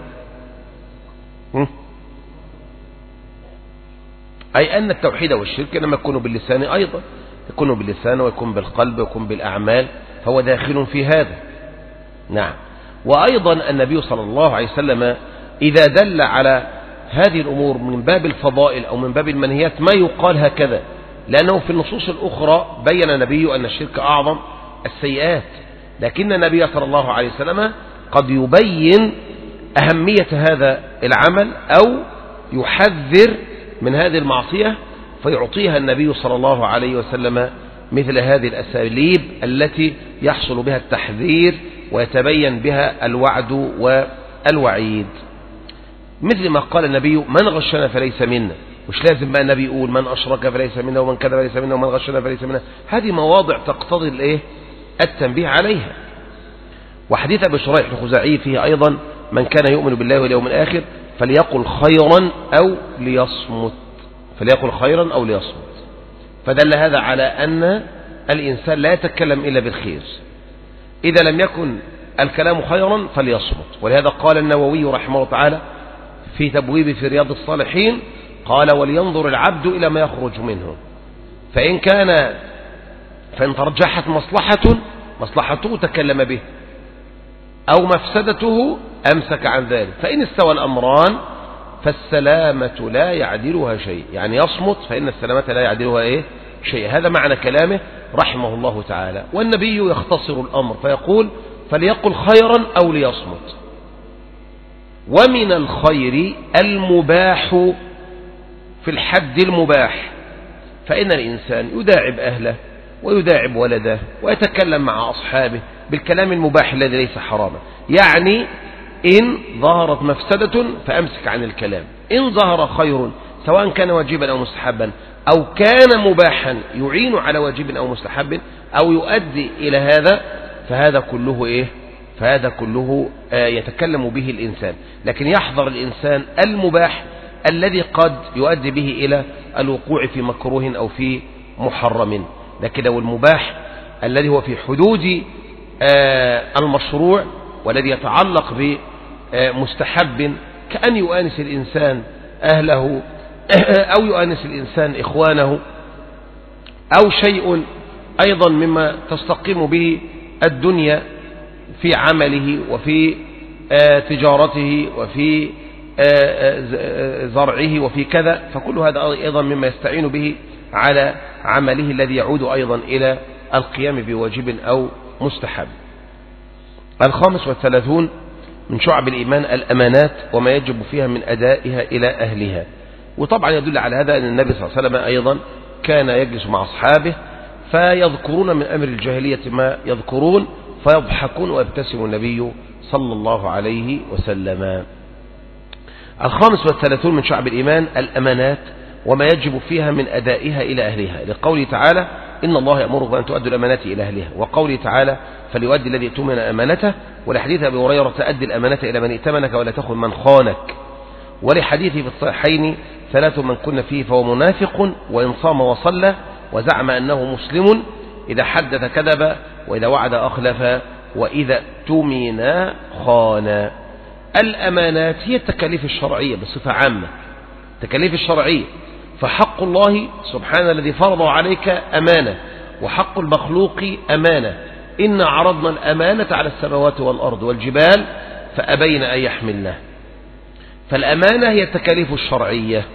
S1: أي أن التوحيد والشرك إنما يكون باللسان، أيضا يكون باللسان ويكون بالقلب ويكون بالأعمال، فهو داخل في هذا. نعم. وأيضا النبي صلى الله عليه وسلم إذا دل على هذه الأمور من باب الفضائل أو من باب المنهيات ما يقال هكذا، لأنه في النصوص الأخرى بين النبي أن الشرك أعظم السيئات، لكن النبي صلى الله عليه وسلم قد يبين أهمية هذا العمل أو يحذر من هذه المعصية، فيعطيها النبي صلى الله عليه وسلم مثل هذه الأساليب التي يحصل بها التحذير ويتبين بها الوعد والوعيد. مثل ما قال النبي من غشنا فليس منا، مش لازم بقى النبي يقول من أشرك فليس منا ومن كذب فليس منا ومن غشنا فليس منا، هذه مواضع تقتضي التنبيه عليها. وحديث أبي شريح الخزاعي فيه أيضا من كان يؤمن بالله واليوم الآخر فليقل خيرا أو ليصمت، فليقل خيرا أو ليصمت. فدل هذا على أن الإنسان لا يتكلم إلا بالخير، إذا لم يكن الكلام خيرا فليصمت. ولهذا قال النووي رحمه الله تعالى في تبويب في رياض الصالحين قال ولينظر العبد إلى ما يخرج منه، فإن ترجحت مصلحته تكلم به، أو مفسدته أمسك عن ذلك، فإن استوى الأمران فالسلامة لا يعدلها شيء، يعني يصمت فإن السلامة لا يعدلها شيء. هذا معنى كلامه رحمه الله تعالى. والنبي يختصر الأمر فيقول فليقل خيرا أو ليصمت، ومن الخير المباح في الحد المباح، فإن الإنسان يداعب أهله ويداعب ولده ويتكلم مع أصحابه بالكلام المباح الذي ليس حراما. يعني إن ظهرت مفسدة فأمسك عن الكلام، إن ظهر خير سواء كان واجبا أو مستحبا أو كان مباحا يعين على واجب أو مستحب أو يؤدي إلى هذا، فهذا كله إيه؟ فهذا كله يتكلم به الإنسان. لكن يحذر الإنسان المباح الذي قد يؤدي به إلى الوقوع في مكروه أو في محرم. لكن لو المباح الذي هو في حدود المشروع والذي يتعلق بمستحب كأن يؤانس الإنسان أهله أو يؤانس الإنسان إخوانه أو شيء أيضا مما تستقيم به الدنيا في عمله وفي تجارته وفي زرعه وفي كذا، فكل هذا أيضا مما يستعين به على عمله الذي يعود أيضا إلى القيام بواجب أو مستحب. 35 من شعب الإيمان الأمانات وما يجب فيها من أدائها إلى أهلها. وطبعا يدل على هذا أن النبي صلى الله عليه وسلم أيضا كان يجلس مع أصحابه فيذكرون من أمر الجاهلية ما يذكرون فيضحكون ويبتسم النبي صلى الله عليه وسلم. 35 من شعب الإيمان الأمانات وما يجب فيها من أدائها إلى أهلها، لقوله تعالى إن الله يأمركم أن تؤدوا الأمانات إلى أهلها، وقوله تعالى فليؤدي الذي اؤتمن أمانته، ولحديث أبي هريرة أدي الأمانة إلى من ائتمنك ولا تخن من خانك، ولحديثه في الصحيحين 3 من كن فيه فهو منافق وإن صام وصلى وزعم أنه مسلم إذا حدث كذب وإذا وعد أخلف وإذا اؤتمن خان. الأمانات هي التكاليف الشرعية بصفة عامة، التكاليف الشرعية، فحق الله سبحانه الذي فرض عليك أمانة وحق المخلوق أمانة. إن عرضنا الأمانة على السماوات والأرض والجبال فأبين أن يحملنها. فالأمانة هي التكاليف الشرعية.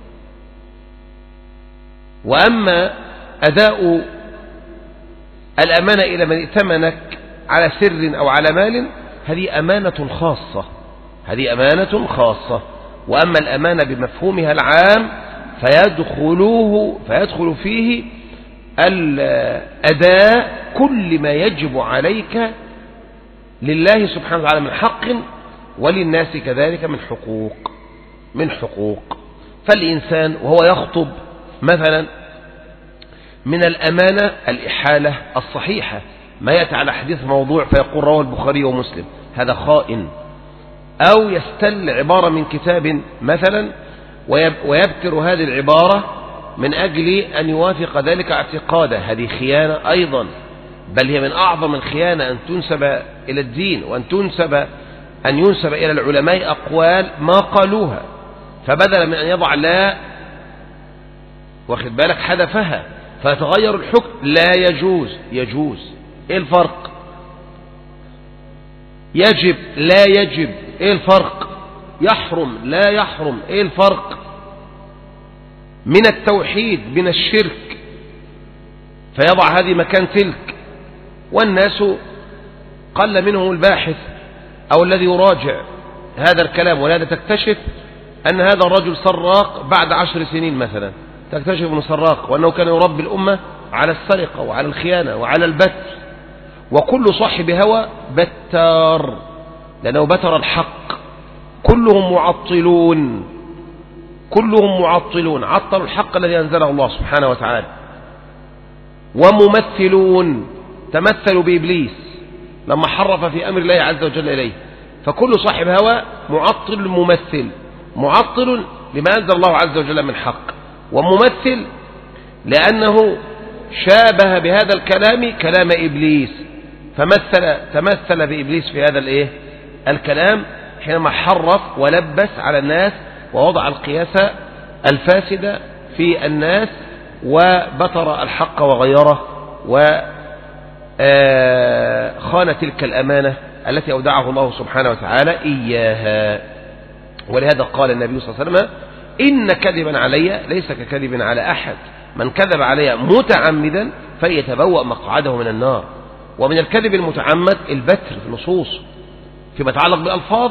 S1: وأما أداء الأمانة إلى من ائتمنك على سر أو على مال هذه أمانة خاصة، هذه أمانة خاصة. وأما الأمانة بمفهومها العام فيدخل فيه الأداء كل ما يجب عليك لله سبحانه وتعالى من حق وللناس كذلك من حقوق. فالإنسان وهو يخطب مثلا من الأمانة الإحالة الصحيحة، ما يأتي على حديث موضوع فيقول رواه البخاري ومسلم هذا خائن، أو يستل عبارة من كتاب مثلا ويبتر هذه العبارة من أجل أن يوافق ذلك اعتقاده، هذه خيانة أيضا، بل هي من أعظم الخيانة أن تنسب إلى الدين وأن ينسب إلى العلماء أقوال ما قالوها، فبدل من أن يضع لا واخد بالك حذفها فيتغير الحكم لا يجوز. إيه الفرق؟ يجب لا يجب، إيه الفرق؟ يحرم لا يحرم، إيه الفرق؟ من التوحيد من الشرك، فيضع هذه مكان تلك. والناس قل منهم الباحث أو الذي يراجع هذا الكلام، ولهذا تكتشف أن هذا الرجل سراق بعد 10 سنين مثلا، تكتشف أنه سراق وأنه كان يربي الأمة على السرقة وعلى الخيانة وعلى البتر. وكل صاحب هوى بتار لأنه بتر الحق. كلهم معطلون عطلوا الحق الذي أنزله الله سبحانه وتعالى. وممثلون تمثلوا بإبليس لما حرف في أمر الله عز وجل إليه. فكل صاحب هوى معطل ممثل، معطل لما أنزل الله عز وجل من حق، وممثل لأنه شابه بهذا الكلام كلام إبليس، تمثل بإبليس في هذا الكلام حينما حرف ولبس على الناس ووضع القياس الفاسد في الناس وبتر الحق وغيره وخان تلك الأمانة التي أودعه الله سبحانه وتعالى إياها. ولهذا قال النبي صلى الله عليه وسلم إن كذبا علي ليس ككذب على أحد، من كذب علي متعمدا فليتبوأ مقعده من النار. ومن الكذب المتعمد البتر في النصوص فيما يتعلق بألفاظ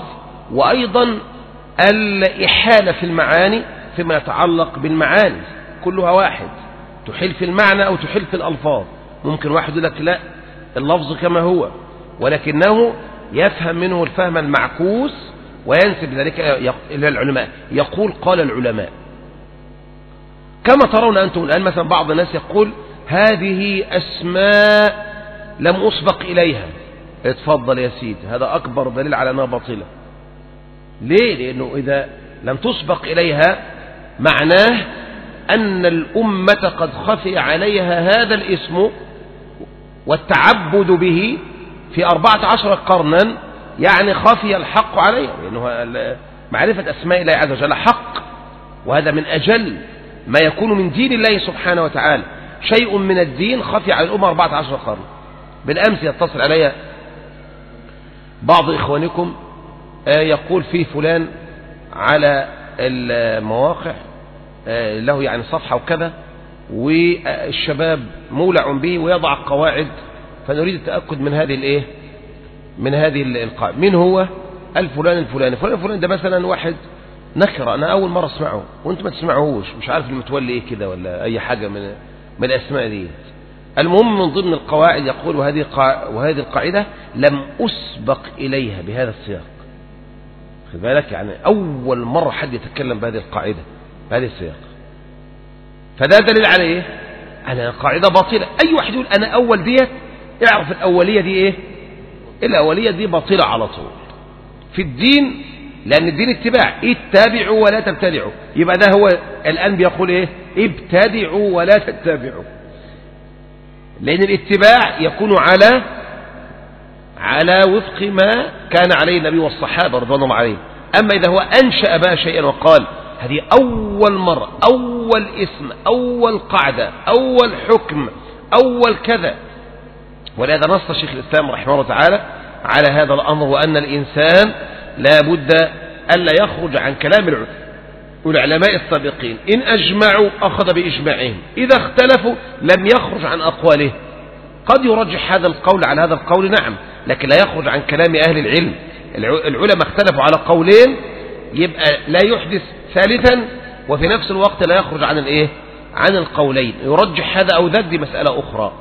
S1: وأيضا الإحالة في المعاني فيما يتعلق بالمعاني كلها واحد، تحيل في المعنى أو تحيل في الألفاظ. ممكن واحد يقول لك لا اللفظ كما هو، ولكنه يفهم منه الفهم المعكوس وينسب ذلك إلى العلماء، يقول قال العلماء. كما ترون أنتم الآن مثلا بعض الناس يقول هذه أسماء لم أسبق إليها. اتفضل يا سيدي، هذا أكبر دليل على أنها باطلة. ليه؟ لأنه إذا لم تسبق إليها معناه أن الأمة قد خفي عليها هذا الاسم والتعبد به في 14 قرنا، يعني خفي الحق عليها، لأنه معرفة أسماء الله عز وجل حق، وهذا من أجل ما يكون من دين الله سبحانه وتعالى. شيء من الدين خفي على الأمة 14 قرن. بالأمس يتصل علي بعض إخوانكم يقول في فلان على المواقع له يعني صفحة وكذا، والشباب مولع به ويضع قواعد، فنريد التأكد من هذه الايه، من هذه القاعدة. من هو؟ الفلان الفلاني. فلان الفلاني ده مثلا واحد نكرة أنا أول مرة أسمعه وأنت ما تسمعهوش، مش عارف المتولي إيه كده ولا أي حاجة من الأسماء دي. المهم من ضمن القواعد يقول وهذه القاعدة لم أسبق إليها بهذا السياق. خد بالك، يعني أول مرة حد يتكلم بهذه القاعدة بهذه السياق. فده دليل على إيه؟ أنا قاعدة باطلة. أي واحد يقول أنا أول ديت، اعرف الأولية دي إيه؟ الأولية دي باطلة على طول في الدين، لأن الدين اتباع. اتبعوا ولا تبتدعوا، يبقى ده هو الآن بيقول إيه؟ ابتدعوا ولا تتبعوا، لأن الاتباع يكون على وفق ما كان عليه النبي والصحابة رضوان الله عليهم. أما إذا هو أنشأ بقى شيئا وقال هذه أول مرة، أول اسم، أول قاعدة، أول حكم، أول كذا، ولهذا نص شيخ الإسلام رحمه الله تعالى على هذا الأمر، وأن الإنسان لا بد ألا يخرج عن كلام العلماء السابقين. إن أجمعوا أخذ بإجماعهم، إذا اختلفوا لم يخرج عن أقوالهم. قد يرجح هذا القول على هذا القول، نعم، لكن لا يخرج عن كلام أهل العلم. العلماء اختلفوا على قولين، يبقى لا يحدث ثالثا، وفي نفس الوقت لا يخرج عن الايه، عن القولين، يرجح هذا أو ذاك، دي مسألة أخرى.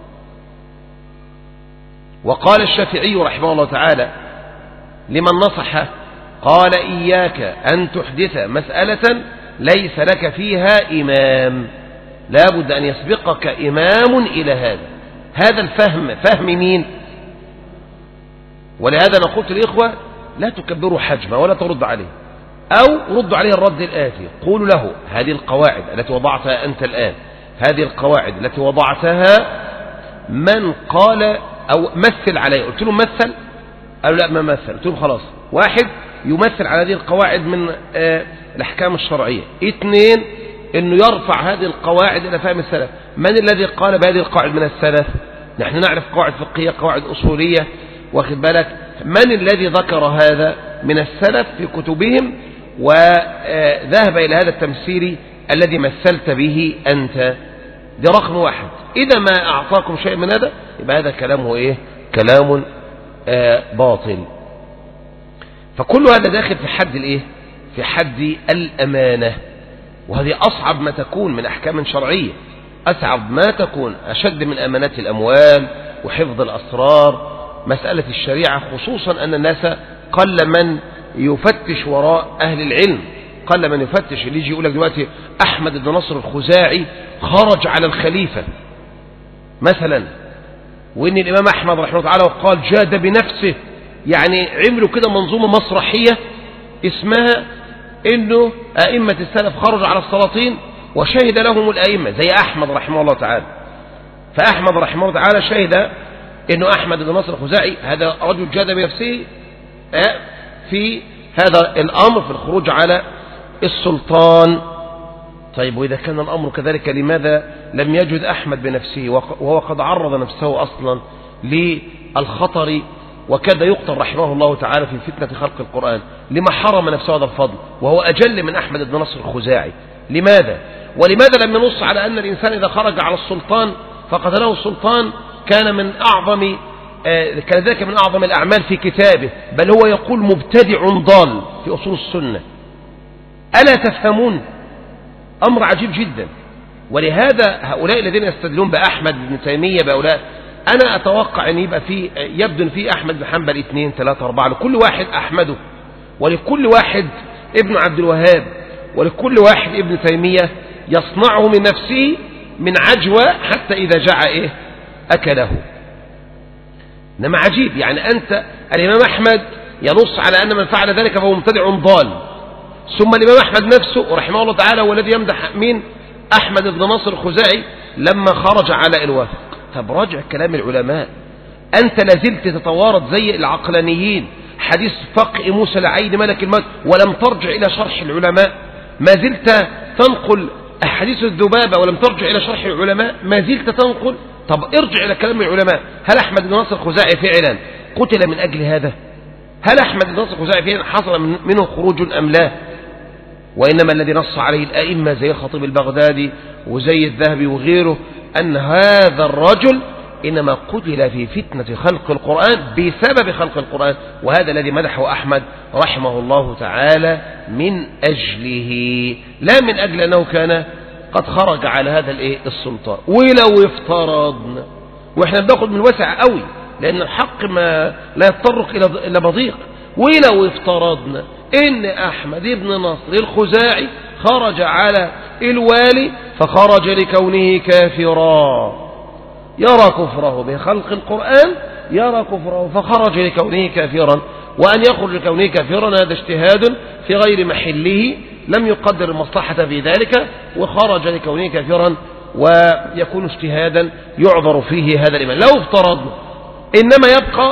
S1: وقال الشافعي رحمه الله تعالى لمن نصح، قال إياك أن تحدث مسألة ليس لك فيها إمام، لا بد أن يسبقك إمام إلى هذا الفهم. فهم مين؟ ولهذا أنا قلت للإخوة لا تكبروا حجمه ولا ترد عليه، أو ردوا عليه الرد الآتي، قولوا له هذه القواعد التي وضعتها أنت الآن، هذه القواعد التي وضعتها من قال أو مثل عليه. قلت له مثل، قالوا لا ما مثل. قلت له خلاص، واحد يمثل على هذه القواعد من الأحكام الشرعية، اثنين انه يرفع هذه القواعد الى فهم السلف. من الذي قال بهذه القواعد من السلف؟ نحن نعرف قواعد فقهية، قواعد أصولية، واخد بالك. من الذي ذكر هذا من السلف في كتبهم وذهب إلى هذا التمثيل الذي مثلت به أنت؟ دي رقم واحد. إذا ما أعطاكم شيء من هذا يبقى هذا كلامه إيه؟ كلام باطل. فكل هذا داخل في حد الإيه؟ في حد الأمانة، وهذه أصعب ما تكون من أحكام شرعية، أصعب ما تكون، أشد من أمانات الأموال وحفظ الأسرار. مسألة الشريعة خصوصا أن الناس قل من يفتش وراء أهل العلم، قل من يفتش. اللي يجي يقول لك دلوقتي أحمد بن نصر الخزاعي خرج على الخليفة مثلا، وإن الإمام أحمد رحمه الله تعالى وقال جاد بنفسه، يعني عملوا كده منظومة مسرحية اسمها إنه أئمة السلف خرجوا على السلاطين وشهد لهم الأئمة زي أحمد رحمه الله تعالى. فأحمد رحمه الله تعالى شهد إنه أحمد بن نصر الخزاعي هذا رجل جاد بنفسه في هذا الأمر، في الخروج على السلطان. طيب وإذا كان الأمر كذلك لماذا لم يجد أحمد بنفسه وهو قد عرض نفسه أصلا للخطر وكاد يقتل رحمه الله تعالى في فتنة خلق القرآن؟ لما حرم نفسه هذا الفضل وهو أجل من أحمد بن نصر الخزاعي؟ لماذا؟ ولماذا لم ينص على أن الإنسان إذا خرج على السلطان فقتله السلطان كان من أعظم كان ذلك من أعظم الأعمال في كتابه، بل هو يقول مبتدع ضال في أصول السنة. ألا تفهمون؟ أمر عجيب جدا. ولهذا هؤلاء الذين يستدلون بأحمد بن تيمية بأولاء، أنا أتوقع أن يبقى يبدو أن في أحمد بن حنبل 2 3 4، لكل واحد أحمده، ولكل واحد ابن عبد الوهاب، ولكل واحد ابن تيمية يصنعه من نفسه من عجوة حتى إذا جاع أكله. إنما عجيب، يعني أنت الإمام أحمد ينص على أن من فعل ذلك فهو مبتدع ضال، ثم الإمام أحمد نفسه رحمه الله تعالى هو الذي يمدح مين؟ أحمد بن ناصر الخزاعي لما خرج على الوافق. طب راجع كلام العلماء، أنت لازلت تتوارد زي العقلانيين حديث فقه موسى العين ملك الموت ولم ترجع إلى شرح العلماء، ما زلت تنقل أحاديث الذبابة ولم ترجع إلى شرح العلماء، ما زلت تنقل. طب ارجع إلى كلام العلماء، هل أحمد بن ناصر الخزاعي فعلا قتل من أجل هذا؟ هل أحمد بن ناصر الخزاعي فعلا حصل منه خروج أم لا؟ وإنما الذي نص عليه الأئمة زي الخطيب البغدادي وزي الذهبي وغيره أن هذا الرجل إنما قتل في فتنة خلق القرآن بسبب خلق القرآن، وهذا الذي مدحه أحمد رحمه الله تعالى من أجله، لا من أجل أنه كان قد خرج على هذا السلطان. ولو افترضنا، وإحنا بناخد من الواسع قوي لأن الحق ما لا يتطرق إلى مضيق، ولو افترضنا إن أحمد بن نصر الخزاعي خرج على الوالي فخرج لكونه كافرا، يرى كفره بخلق القرآن، يرى كفره فخرج لكونه كافرا، وأن يخرج لكونه كافرا هذا اجتهاد في غير محله، لم يقدر المصلحة في ذلك وخرج لكونه كافرا، ويكون اجتهادا يعذر فيه هذا الإيمان. لو افترضنا، إنما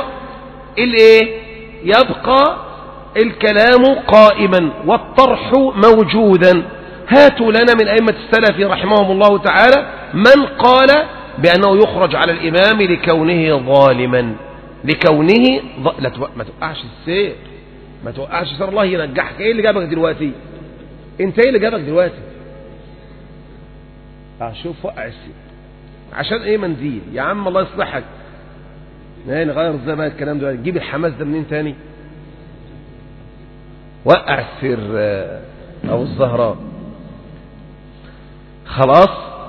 S1: يبقى الكلام قائما والطرح موجودا. هاتوا لنا من أئمة السلف رحمهم الله تعالى من قال بأنه يخرج على الإمام لكونه ظالما، لكونه ما توقعش السير، ما توقعش سير، الله ينجحك. ايه اللي جابك دلوقتي؟ انت ايه اللي جابك دلوقتي؟ شوف وقع السير عشان ايه؟ منديل يا عم الله يصلحك. نغير ازاي بقى الكلام ده؟ نجيب الحماس ده منين تاني؟ وقع السير او الزهراء خلاص.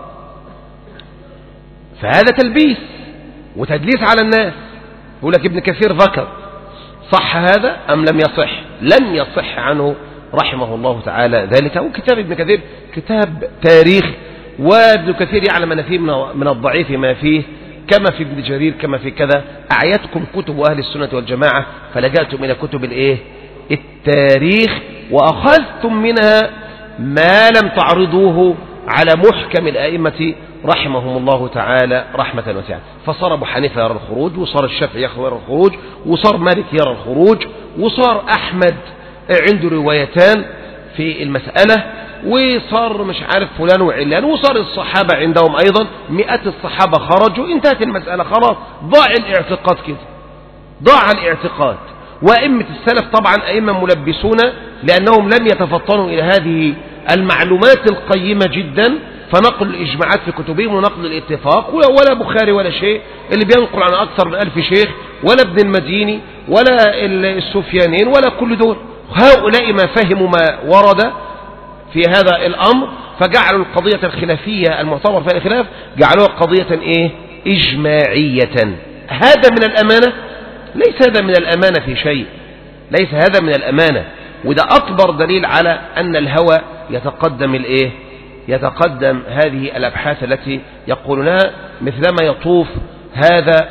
S1: فهذا تلبيس وتدليس على الناس. يقول لك ابن كثير ذكر، صح هذا أم لم يصح؟ لم يصح عنه رحمه الله تعالى ذلك. وكتاب ابن كثير كتاب تاريخ، وابن كثير يعلم أن فيه من الضعيف ما فيه، كما في ابن جرير كما في كذا. أعيتكم كتب أهل السنة والجماعة فلجأتم إلى كتب التاريخ وأخذتم منها ما لم تعرضوه على محكم الأئمة رحمهم الله تعالى رحمة واسعة. فصار أبو حنيفة يرى الخروج، وصار الشافعي يرى الخروج، وصار مالك يرى الخروج، وصار أحمد عنده روايتان في المسألة، وصار مش عارف فلان وعلان، وصار الصحابة عندهم أيضا 100 الصحابة خرجوا، انتهت المسألة خلاص. ضاع الاعتقاد كده، ضاع الاعتقاد. وأئمة السلف طبعا أئمة ملبسون لأنهم لم يتفطنوا إلى هذه المعلومات القيمة جدا، فنقل الإجماعات في كتبهم ونقل الاتفاق، ولا بخاري ولا شيء اللي بينقل عن أكثر من 1000 شيخ، ولا ابن المديني ولا السفيانين ولا كل دول. هؤلاء ما فهموا ما ورد في هذا الأمر، فجعلوا القضية الخلافية المعتبر فيها الخلاف جعلوها قضية إجماعية. هذا من الأمانة؟ ليس هذا من الأمانة في شيء، ليس هذا من الأمانة. وده أكبر دليل على أن الهوى يتقدم هذه الأبحاث التي يقولونها، مثلما يطوف هذا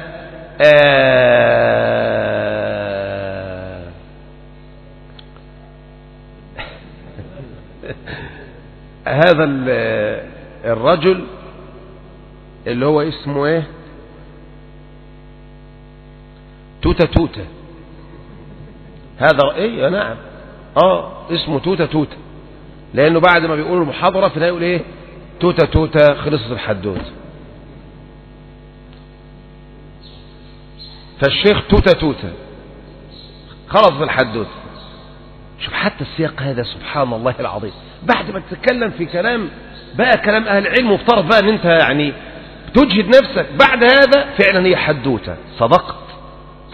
S1: هذا الرجل اللي هو اسمه توتة هذا نعم اسمه توتة، لأنه بعد ما بيقولوا المحاضرة في يقول توتة خلصت الحدوث. فالشيخ توتة خلص الحدوث. شوف حتى السياق هذا سبحان الله العظيم، بعد ما تتكلم في كلام بقى كلام أهل العلم، مفترض بقى أن أنت يعني تجهد نفسك، بعد هذا فعلا هي حدوتة. صدقت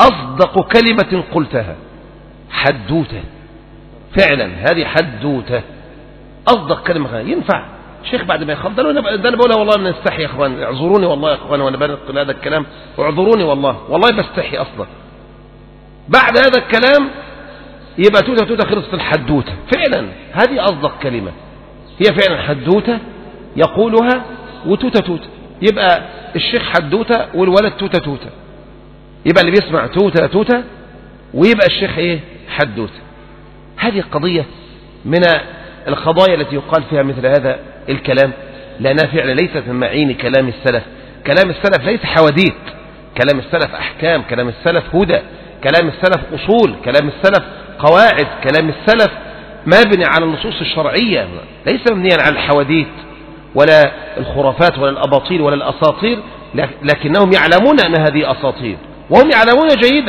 S1: أصدق كلمة قلتها حدوتة، فعلا هذه حدوتة أصدق كلمة. ينفع شيخ بعد ما يخلص ده أنا بقولها والله أنا استحي يا أخوان، اعذروني والله يا أخوان وأنا بنقل هذا الكلام، اعذروني والله بستحي أصلا. بعد هذا الكلام يبقى توتة توتة خلصت الحدوتة، فعلا هذه أصدق كلمة، هي فعلا حدوتة يقولها وتوتة توتة، يبقى الشيخ حدوتة والولد توتة توتة، يبقى اللي بيسمع توتة توتة ويبقى الشيخ ايه حدوتة. هذه قضية من القضايا التي يقال فيها مثل هذا الكلام، لأنها فعلا ليست من معين كلام السلف. كلام السلف ليس حواديت، كلام السلف أحكام، كلام السلف هدى، كلام السلف أصول، كلام السلف قواعد، كلام السلف مبني على النصوص الشرعية، ليس مبنيا على الحواديت ولا الخرافات ولا الأباطيل ولا الأساطير، لكنهم يعلمون أن هذه أساطير، وهم يعلمون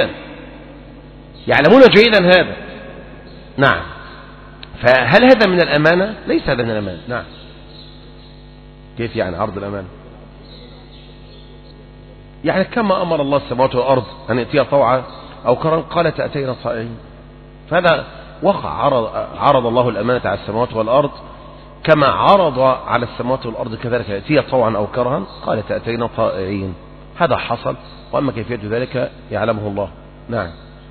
S1: جيدا هذا. نعم. فهل هذا من الأمانة؟ ليس هذا من الأمانة. نعم. كيف يعني عرض الأمانة؟ يعني كما أمر الله السماوات والأرض أن يأتيها طوعا أو كرها قالت أتينا طائعين، فهذا وقع عرض الله الأمانة على السماوات والأرض كما عرض على السماوات والأرض كذلك يأتيها طوعا أو كرها قالت أتينا طائعين، هذا حصل، وأما كيفية ذلك يعلمه الله. نعم.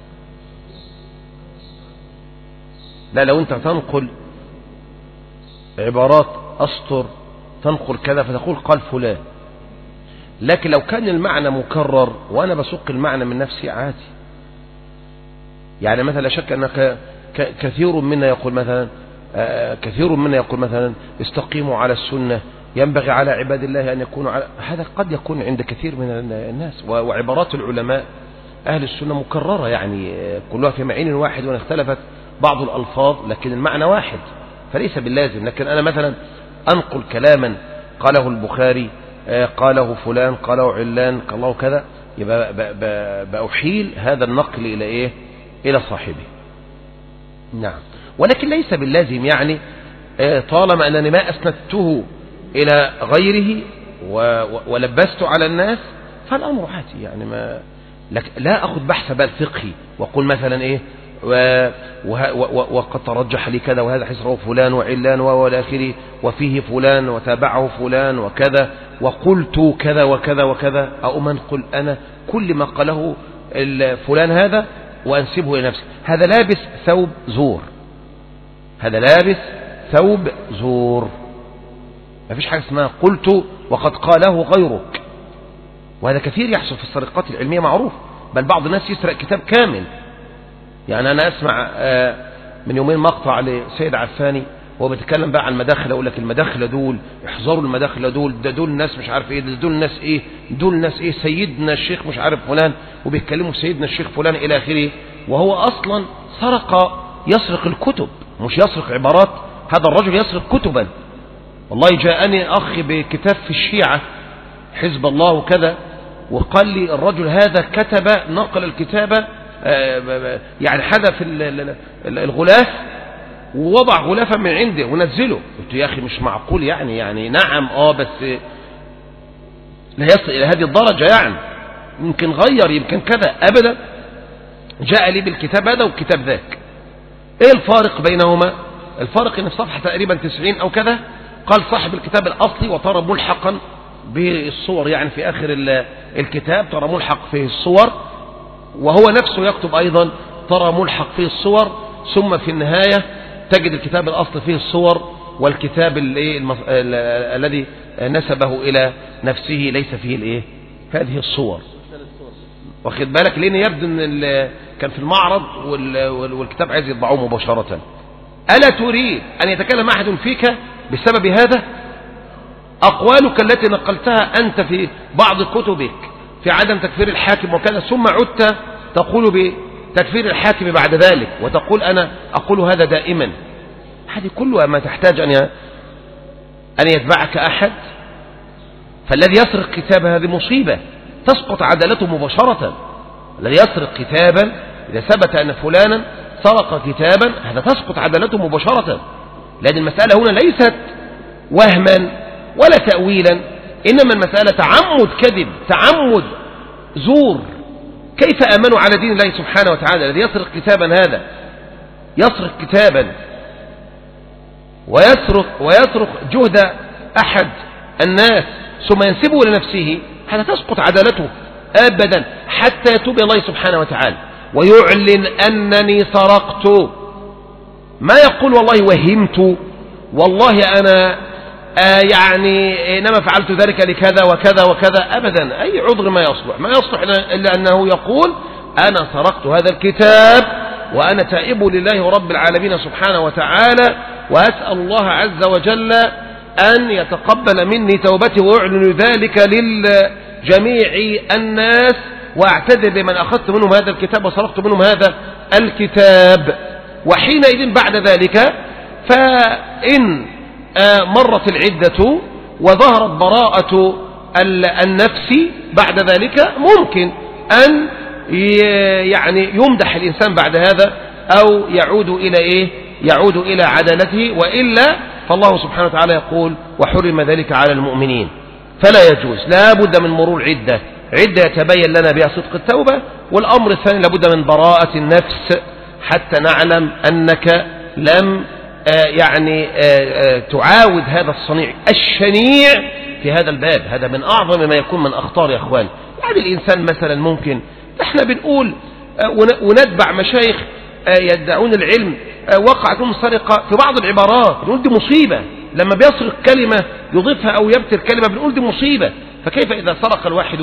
S1: لا لو أنت تنقل عبارات أسطر، تنقل كذا فتقول قال فلان، لكن لو كان المعنى مكرر وأنا بسق المعنى من نفسي عادي. يعني مثلا لا شك أن كثير منا يقول مثلا استقيموا على السنة، ينبغي على عباد الله أن يكونوا على هذا، قد يكون عند كثير من الناس، وعبارات العلماء أهل السنة مكررة، يعني كلها في معين واحد وان اختلفت بعض الألفاظ لكن المعنى واحد، فليس باللازم. لكن أنا مثلا أنقل كلاما قاله البخاري، قاله فلان، قاله علان، قاله كذا، يبقى بأحيل هذا النقل إلى إيه؟ إلى صاحبه. نعم. ولكن ليس باللازم، يعني طالما أنني ما أسندته إلى غيره ولبست على الناس فالأمر عادي، يعني ما لا أخذ بحث بال فقهي وأقول مثلا إيه وقد ترجح لي كذا وهذا حسره فلان وعلان والآخر وفيه فلان وتابعه فلان وكذا وقلت كذا وكذا وكذا، أو منقل أنا كل ما قاله فلان هذا وأنسبه إلى نفسي، هذا لابس ثوب زور، هذا لابس ثوب زور. ما فيش حاجة اسمها قلت وقد قاله غيرك، وهذا كثير يحصل في السرقات العلمية معروف، بل بعض الناس يسرق كتاب كامل. يعني أنا أسمع من يومين مقطع لسيد عفاني وهو بيتكلم بقى عن المداخلة، يقول لك المداخلة دول احذروا المداخلة دول، دول الناس مش عارف ايه، دول الناس ايه سيدنا الشيخ مش عارف فلان، وبيتكلموا سيدنا الشيخ فلان الى اخره، وهو اصلا يسرق الكتب مش يسرق عبارات، هذا الرجل يسرق كتبا. والله جاءني اخ بكتاب في الشيعة حزب الله وكذا، وقال لي الرجل هذا كتب نقل الكتابة، يعني حذف الغلاف ووضع غلافا من عنده ونزله. قلت يا أخي مش معقول، يعني نعم بس لا يصل إلى هذه الدرجة، يعني يمكن غير يمكن كذا، أبدا جاء لي بالكتاب هذا والكتاب ذاك. إيه الفارق بينهما؟ الفارق إن في صفحة تقريبا 90 أو كذا قال صاحب الكتاب الأصلي وترى ملحقا بالصور، يعني في آخر الكتاب ترى ملحق فيه الصور، وهو نفسه يكتب أيضا ترى ملحق فيه الصور، ثم في النهاية تجد الكتاب الأصل فيه الصور، والكتاب الذي نسبه إلى نفسه ليس فيه هذه الصور. واخد بالك؟ لأن يبدو أن كان في المعرض والكتاب عايز يطبعوه مباشرة. ألا تريد أن يتكلم أحد فيك بسبب هذا؟ أقوالك التي نقلتها أنت في بعض كتبك في عدم تكفير الحاكم وكذا، ثم عدت تقول بتكفير الحاكم بعد ذلك، وتقول أنا أقول هذا دائما. هذه كلها ما تحتاج أن يتبعك أحد. فالذي يسرق كتابا هذه مصيبة تسقط عدالته مباشرة. الذي يسرق كتابا إذا ثبت أن فلانا سرق كتابا هذا تسقط عدالته مباشرة، لأن المسألة هنا ليست وهما ولا تأويلا، إنما المسألة تعمد كذب، تعمد زور، كيف آمنوا على دين الله سبحانه وتعالى؟ الذي يسرق كتابا، هذا يسرق كتابا ويسرق جهد أحد الناس ثم ينسبه لنفسه، هذا تسقط عدالته أبدا حتى يتوب إلى الله سبحانه وتعالى ويعلن أنني سرقت. ما يقول والله وهمت، والله أنا يعني إنما فعلت ذلك لكذا وكذا وكذا، أبدا. أي عذر ما يصلح إلا أنه يقول أنا سرقت هذا الكتاب وأنا تائب لله رب العالمين سبحانه وتعالى، وأسأل الله عز وجل أن يتقبل مني توبتي، وأعلن ذلك للجميع الناس، وأعتذر لمن أخذت منهم هذا الكتاب وسرقت منهم هذا الكتاب. وحينئذ بعد ذلك فإن مرت العدة وظهرت براءة النفس بعد ذلك، ممكن أن يعني يمدح الإنسان بعد هذا أو يعود إلى إيه؟ يعود إلى عدالته، وإلا فالله سبحانه وتعالى يقول وحرم ذلك على المؤمنين. فلا يجوز، لا بد من مرور عدة يتبين لنا بها صدق التوبة. والأمر الثاني لابد من براءة النفس حتى نعلم أنك لم يعني تعاود هذا الصنيع الشنيع في هذا الباب. هذا من أعظم ما يكون من أخطار يا أخوان. يعني الإنسان مثلا ممكن احنا بنقول ونتبع مشايخ يدعون العلم وقعت لهم سرقة في بعض العبارات، بنقول دي مصيبة. لما بيسرق كلمة يضيفها أو يبتر كلمة بنقول دي مصيبة. فكيف إذا سرق الواحد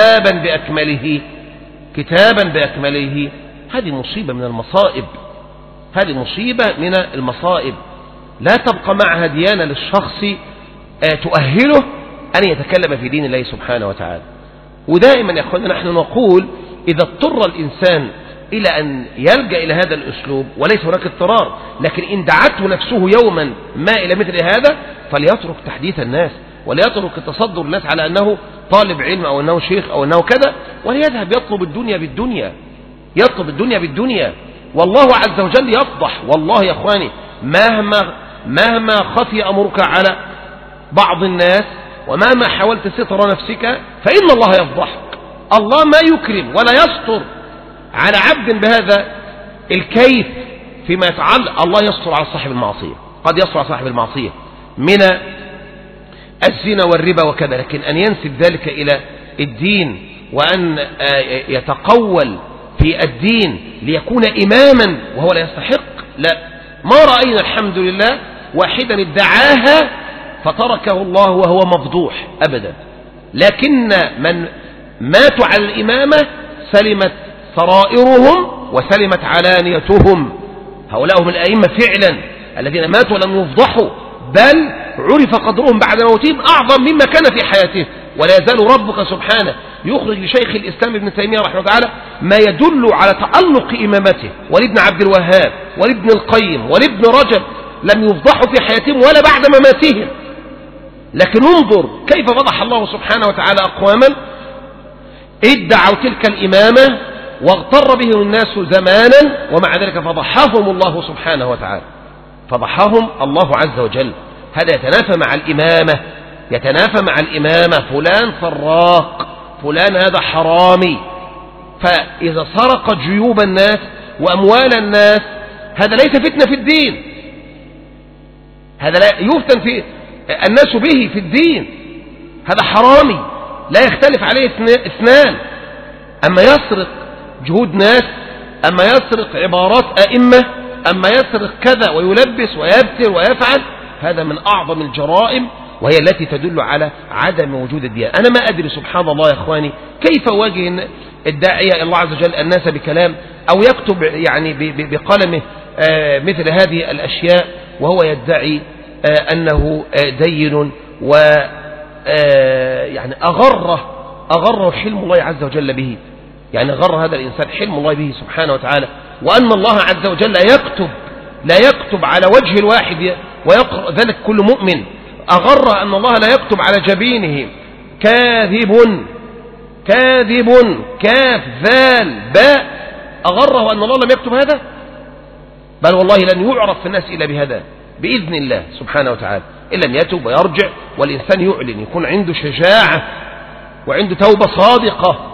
S1: كتابا بأكمله؟ هذه مصيبة من المصائب، هذه مصيبة من المصائب. لا تبقى معها ديانة للشخص تؤهله أن يتكلم في دين الله سبحانه وتعالى. ودائما يا أخوانا نحن نقول إذا اضطر الإنسان إلى أن يلجأ إلى هذا الأسلوب، وليس هناك اضطرار، لكن إن دعته نفسه يوما ما إلى مثل هذا فليترك تحديث الناس، وليترك التصدر الناس على أنه طالب علم أو أنه شيخ أو أنه كذا، وليذهب يطلب الدنيا بالدنيا. والله عز وجل يفضح. والله يا أخواني مهما خفي أمرك على بعض الناس ومهما حاولت ستر نفسك فإن الله يفضحك. الله ما يكرم ولا يستر على عبد بهذا الكيف فيما يتعلق. الله يستر على صاحب المعصية، قد يستر على صاحب المعصية من الزنا والربا وكذا، لكن أن ينسب ذلك إلى الدين وأن يتقول في الدين ليكون إماما وهو لا يستحق، لا. ما رأينا الحمد لله واحدا ادعاها فتركه الله وهو مفضوح أبدا. لكن من ماتوا على الإمامة سلمت سرائرهم وسلمت علانيتهم. هؤلاء هم الأئمة فعلا الذين ماتوا ولم يفضحوا، بل عرف قدرهم بعد موتهم أعظم مما كان في حياتهم. ولا يزال ربك سبحانه يخرج لشيخ الإسلام ابن تيمية رحمه الله تعالى ما يدل على تألق إمامته، ولابن عبد الوهاب ولابن القيم ولابن رجب لم يفضحوا في حياتهم ولا بعد مماتهم. لكن انظر كيف فضح الله سبحانه وتعالى أقواما ادعوا تلك الإمامة واغتر بهم الناس زمانا، ومع ذلك فضحهم الله سبحانه وتعالى، فضحهم الله عز وجل. هذا يتنافى مع الإمامة. فلان سراق، فلان هذا حرامي. فإذا سرق جيوب الناس وأموال الناس هذا ليس فتنة في الدين، هذا لا يفتن في الناس به في الدين، هذا حرامي لا يختلف عليه اثنان. أما يسرق جهود ناس، أما يسرق عبارات أئمة، أما يسرق كذا ويلبس ويبتر ويفعل، هذا من أعظم الجرائم، وهي التي تدل على عدم وجود الديانة. أنا ما أدري سبحان الله يا أخواني كيف واجه الداعية الله عز وجل الناس بكلام أو يكتب يعني بقلمه مثل هذه الأشياء وهو يدعي أنه دين، و يعني أغره حلم الله عز وجل به. يعني غر هذا الإنسان حلم الله به سبحانه وتعالى، وأن الله عز وجل لا يكتب على وجه الواحد ويقرأ ذلك كل مؤمن. أغر أن الله لا يكتب على جبينه كاذب كاف ذال باء، أغره أن الله لم يكتب هذا؟ بل والله لن يعرف في الناس إلا بهذا بإذن الله سبحانه وتعالى، إن لم يتوب ويرجع والإنسان يعلن، يكون عنده شجاعة وعنده توبة صادقة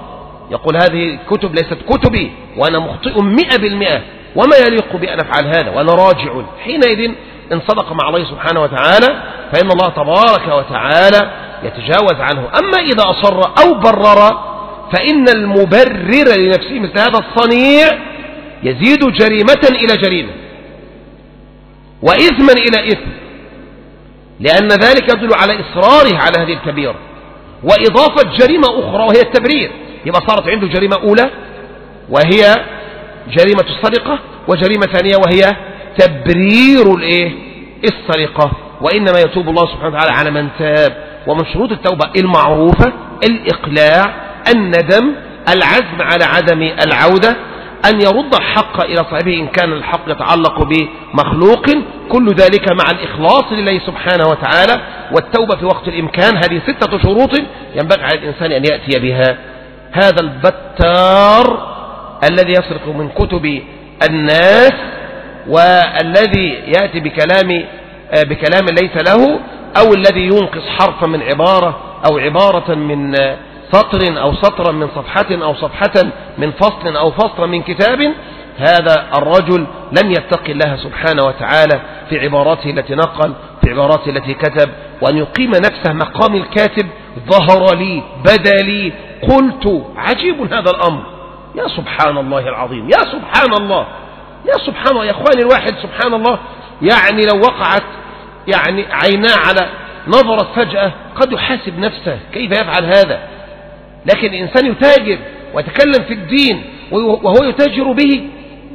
S1: يقول هذه كتب ليست كتبي وأنا مخطئ 100%، وما يليق بأن أفعل هذا وأنا راجع. حينئذ إن صدق مع الله سبحانه وتعالى فإن الله تبارك وتعالى يتجاوز عنه. أما إذا أصر أو برر فإن المبرر لنفسه مثل هذا الصنيع يزيد جريمة إلى جريمة وإثما إلى إثم، لأن ذلك يدل على إصراره على هذه الكبيرة وإضافة جريمة أخرى وهي التبرير. يبقى صارت عنده جريمة أولى وهي جريمة السرقة، وجريمة ثانية وهي تبرير السرقة. وإنما يتوب الله سبحانه وتعالى على من تاب. ومن شروط التوبة المعروفة الإقلاع، الندم، العزم على عدم العودة، أن يرد الحق إلى صاحبه إن كان الحق يتعلق بمخلوق، كل ذلك مع الإخلاص لله سبحانه وتعالى والتوبة في وقت الإمكان. هذه 6 شروط ينبغي على الإنسان أن يأتي بها. هذا البتار الذي يسرق من كتب الناس والذي يأتي بكلام ليس له، أو الذي ينقص حرفا من عبارة أو عبارة من سطر أو سطرا من صفحة أو صفحة من فصل أو فصل من كتاب، هذا الرجل لم يتقي الله سبحانه وتعالى في عباراته التي نقل، في عباراته التي كتب، وأن يقيم نفسه مقام الكاتب. ظهر لي، بدا لي، قلت. عجيب هذا الأمر. يا سبحان الله العظيم، يا سبحان الله، يا سبحان الله. يا أخواني الواحد سبحان الله يعني لو وقعت يعني عيناه على نظرة فجأة قد يحاسب نفسه كيف يفعل هذا. لكن الإنسان يتاجر ويتكلم في الدين وهو يتاجر به،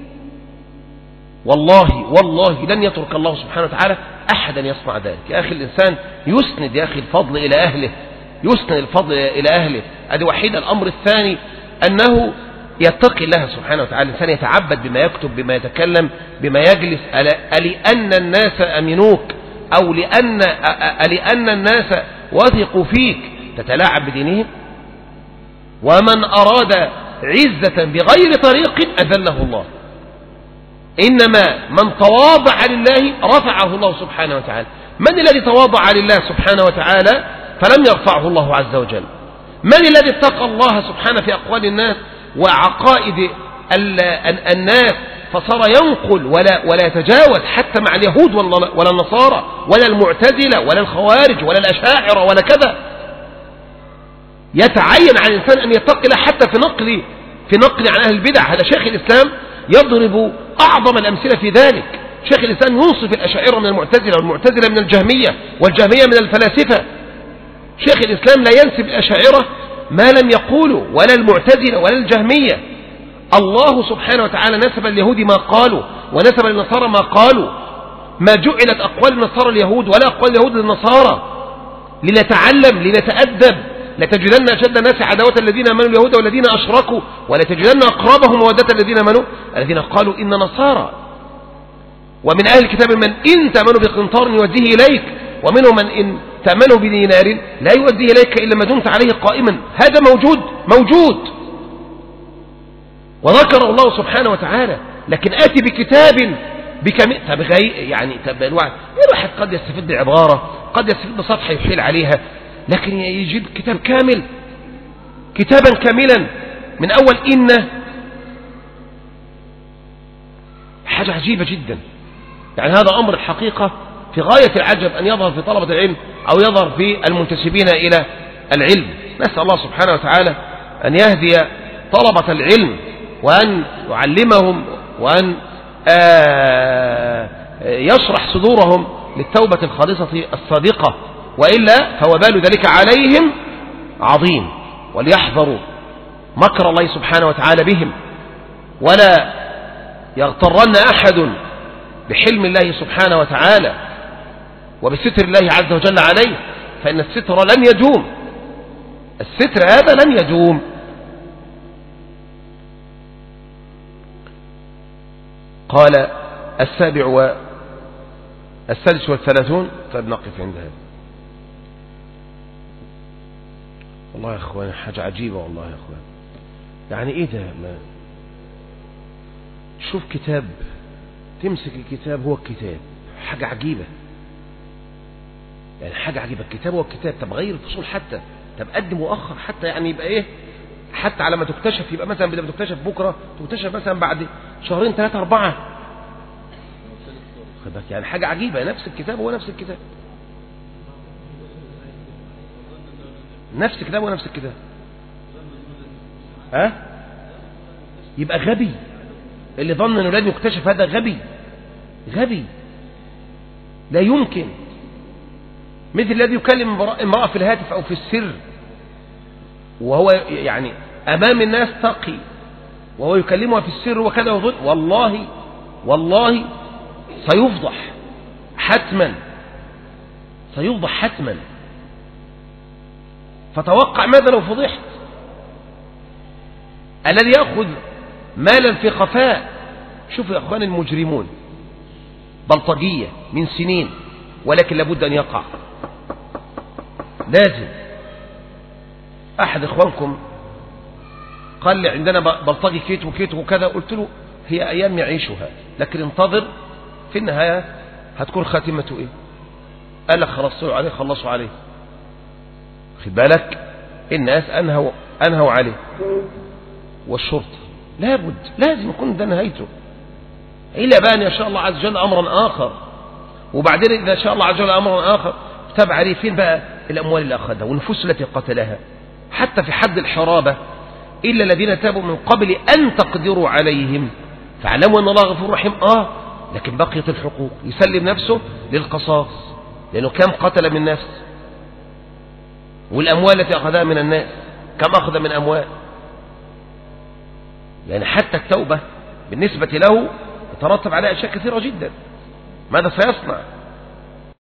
S1: والله لن يترك الله سبحانه وتعالى أحدا يصنع ذلك. يا أخي الإنسان يسند يا أخي الفضل إلى أهله، يسند الفضل إلى أهله. هذه وحيدة. الأمر الثاني أنه يتقي الله سبحانه وتعالى. الإنسان يتعبد بما يكتب، بما يتكلم، بما يجلس. لأن الناس أمنوك، أو لأن الناس وثقوا فيك تتلاعب بدينهم. ومن أراد عزة بغير طريق أذله الله. إنما من تواضع لله رفعه الله سبحانه وتعالى. من الذي تواضع لله سبحانه وتعالى فلم يرفعه الله عز وجل؟ من الذي اتقى الله سبحانه في أقوال الناس وعقائد الناس فصار ينقل ولا يتجاوز حتى مع اليهود ولا النصارى ولا المعتزلة ولا الخوارج ولا الأشاعرة ولا كذا؟ يتعين على الإنسان أن يتقي الله حتى في نقل عن أهل البدع. هذا شيخ الإسلام يضرب أعظم الأمثلة في ذلك. شيخ الإسلام ينصف الأشاعرة من المعتزلة والمعتزلة من الجهمية والجهمية من الفلاسفة. شيخ الإسلام لا ينسب الأشاعرة ما لم يقولوا ولا المعتزلة ولا الجهمية. الله سبحانه وتعالى نسب اليهود ما قالوا ونسب النصارى ما قالوا. ما جعلت أقوال النصارى اليهود ولا أقوال اليهود للنصارى. لنتعلم، لنتأدب. لتجدن أشد الناس عداوة الذين آمنوا اليهود والذين أشركوا، ولتجدن أقربهم مودة الذين آمنوا الذين قالوا إن نصارى. ومن أهل الكتاب من إن تأمنوا بقنطار يوديه إليك، ومنهم من إن تأمنوا بدينار لا يوديه إليك إلا ما دمت عليه قائما. هذا موجود وذكر الله سبحانه وتعالى. لكن آتي بكتاب الواحد قد يستفيد بعبارة، قد يستفيد بصفحة يحيل عليها، لكن يجيب كتاب كامل، كتابا كاملا من أول إن. حاجة عجيبة جدا. يعني هذا أمر الحقيقة في غاية العجب أن يظهر في طلبة العلم أو يظهر في المنتسبين إلى العلم. نسأل الله سبحانه وتعالى أن يهدي طلبة العلم وأن يعلمهم وأن يشرح صدورهم للتوبة الخالصة الصادقة، وإلا فوبال ذلك عليهم عظيم. وليحذروا مكر الله سبحانه وتعالى بهم، ولا يغترن أحد بحلم الله سبحانه وتعالى وبستر الله عز وجل عليه، فإن الستر لن يدوم. الستر هذا لن يدوم. قال 37. فلنقف عند هذا. والله يا أخوان حاجة عجيبة والله يا أخوان. يعني إيه ده؟ ما شوف كتاب، تمسك الكتاب هو الكتاب، حاجة عجيبة. يعني حاجة عجيبة. الكتاب هو الكتاب. طب غير الفصول حتى، طب قدم وأخر حتى، يعني يبقى إيه حتى على ما تكتشف، يبقى مثلا بدل ما تكتشف بكرة تكتشف مثلا بعد شهرين 3 4. يعني حاجة عجيبة، نفس الكتاب هو نفس الكتاب، نفس الكتاب ونفس الكتاب. يبقى غبي اللي ظن انه لن يكتشف، هذا غبي غبي لا يمكن. مثل الذي يكلم امرأة في الهاتف او في السر وهو يعني امام الناس تقي، وهو يكلمها في السر وكذا، وظن والله سيفضح حتما، سيفضح حتما. فتوقع ماذا لو فضحت. الذي يأخذ مالا في خفاء، شوفوا يا أخوان المجرمون بلطجية من سنين، ولكن لابد أن يقع، لازم. أحد إخوانكم قال لي عندنا بلطجي كيت وكيت وكذا، قلت له هي أيام يعيشها، لكن انتظر في النهاية هتكون خاتمته إيه. قال لك خلصوا عليه. خد بالك، الناس أنهوا عليه، والشرطة لابد لازم يكون ده نهايته، إلا بقى أن يشاء الله عز وجل أمرا آخر. وبعدين إذا شاء الله عز وجل أمرا آخر تابع عليه فين بقى الأموال اللي أخذها والنفوس التي قتلها، حتى في حد الحرابة، إلا الذين تابوا من قبل أن تقدروا عليهم فاعلموا أن الله غفور رحيم. لكن بقيت الحقوق يسلم نفسه للقصاص، لأنه كم قتل من نفس، والأموال التي أخذها من الناس كم أخذ من أموال. يعني حتى التوبة بالنسبة له يترتب عليها أشياء كثيرة جدا. ماذا سيصنع؟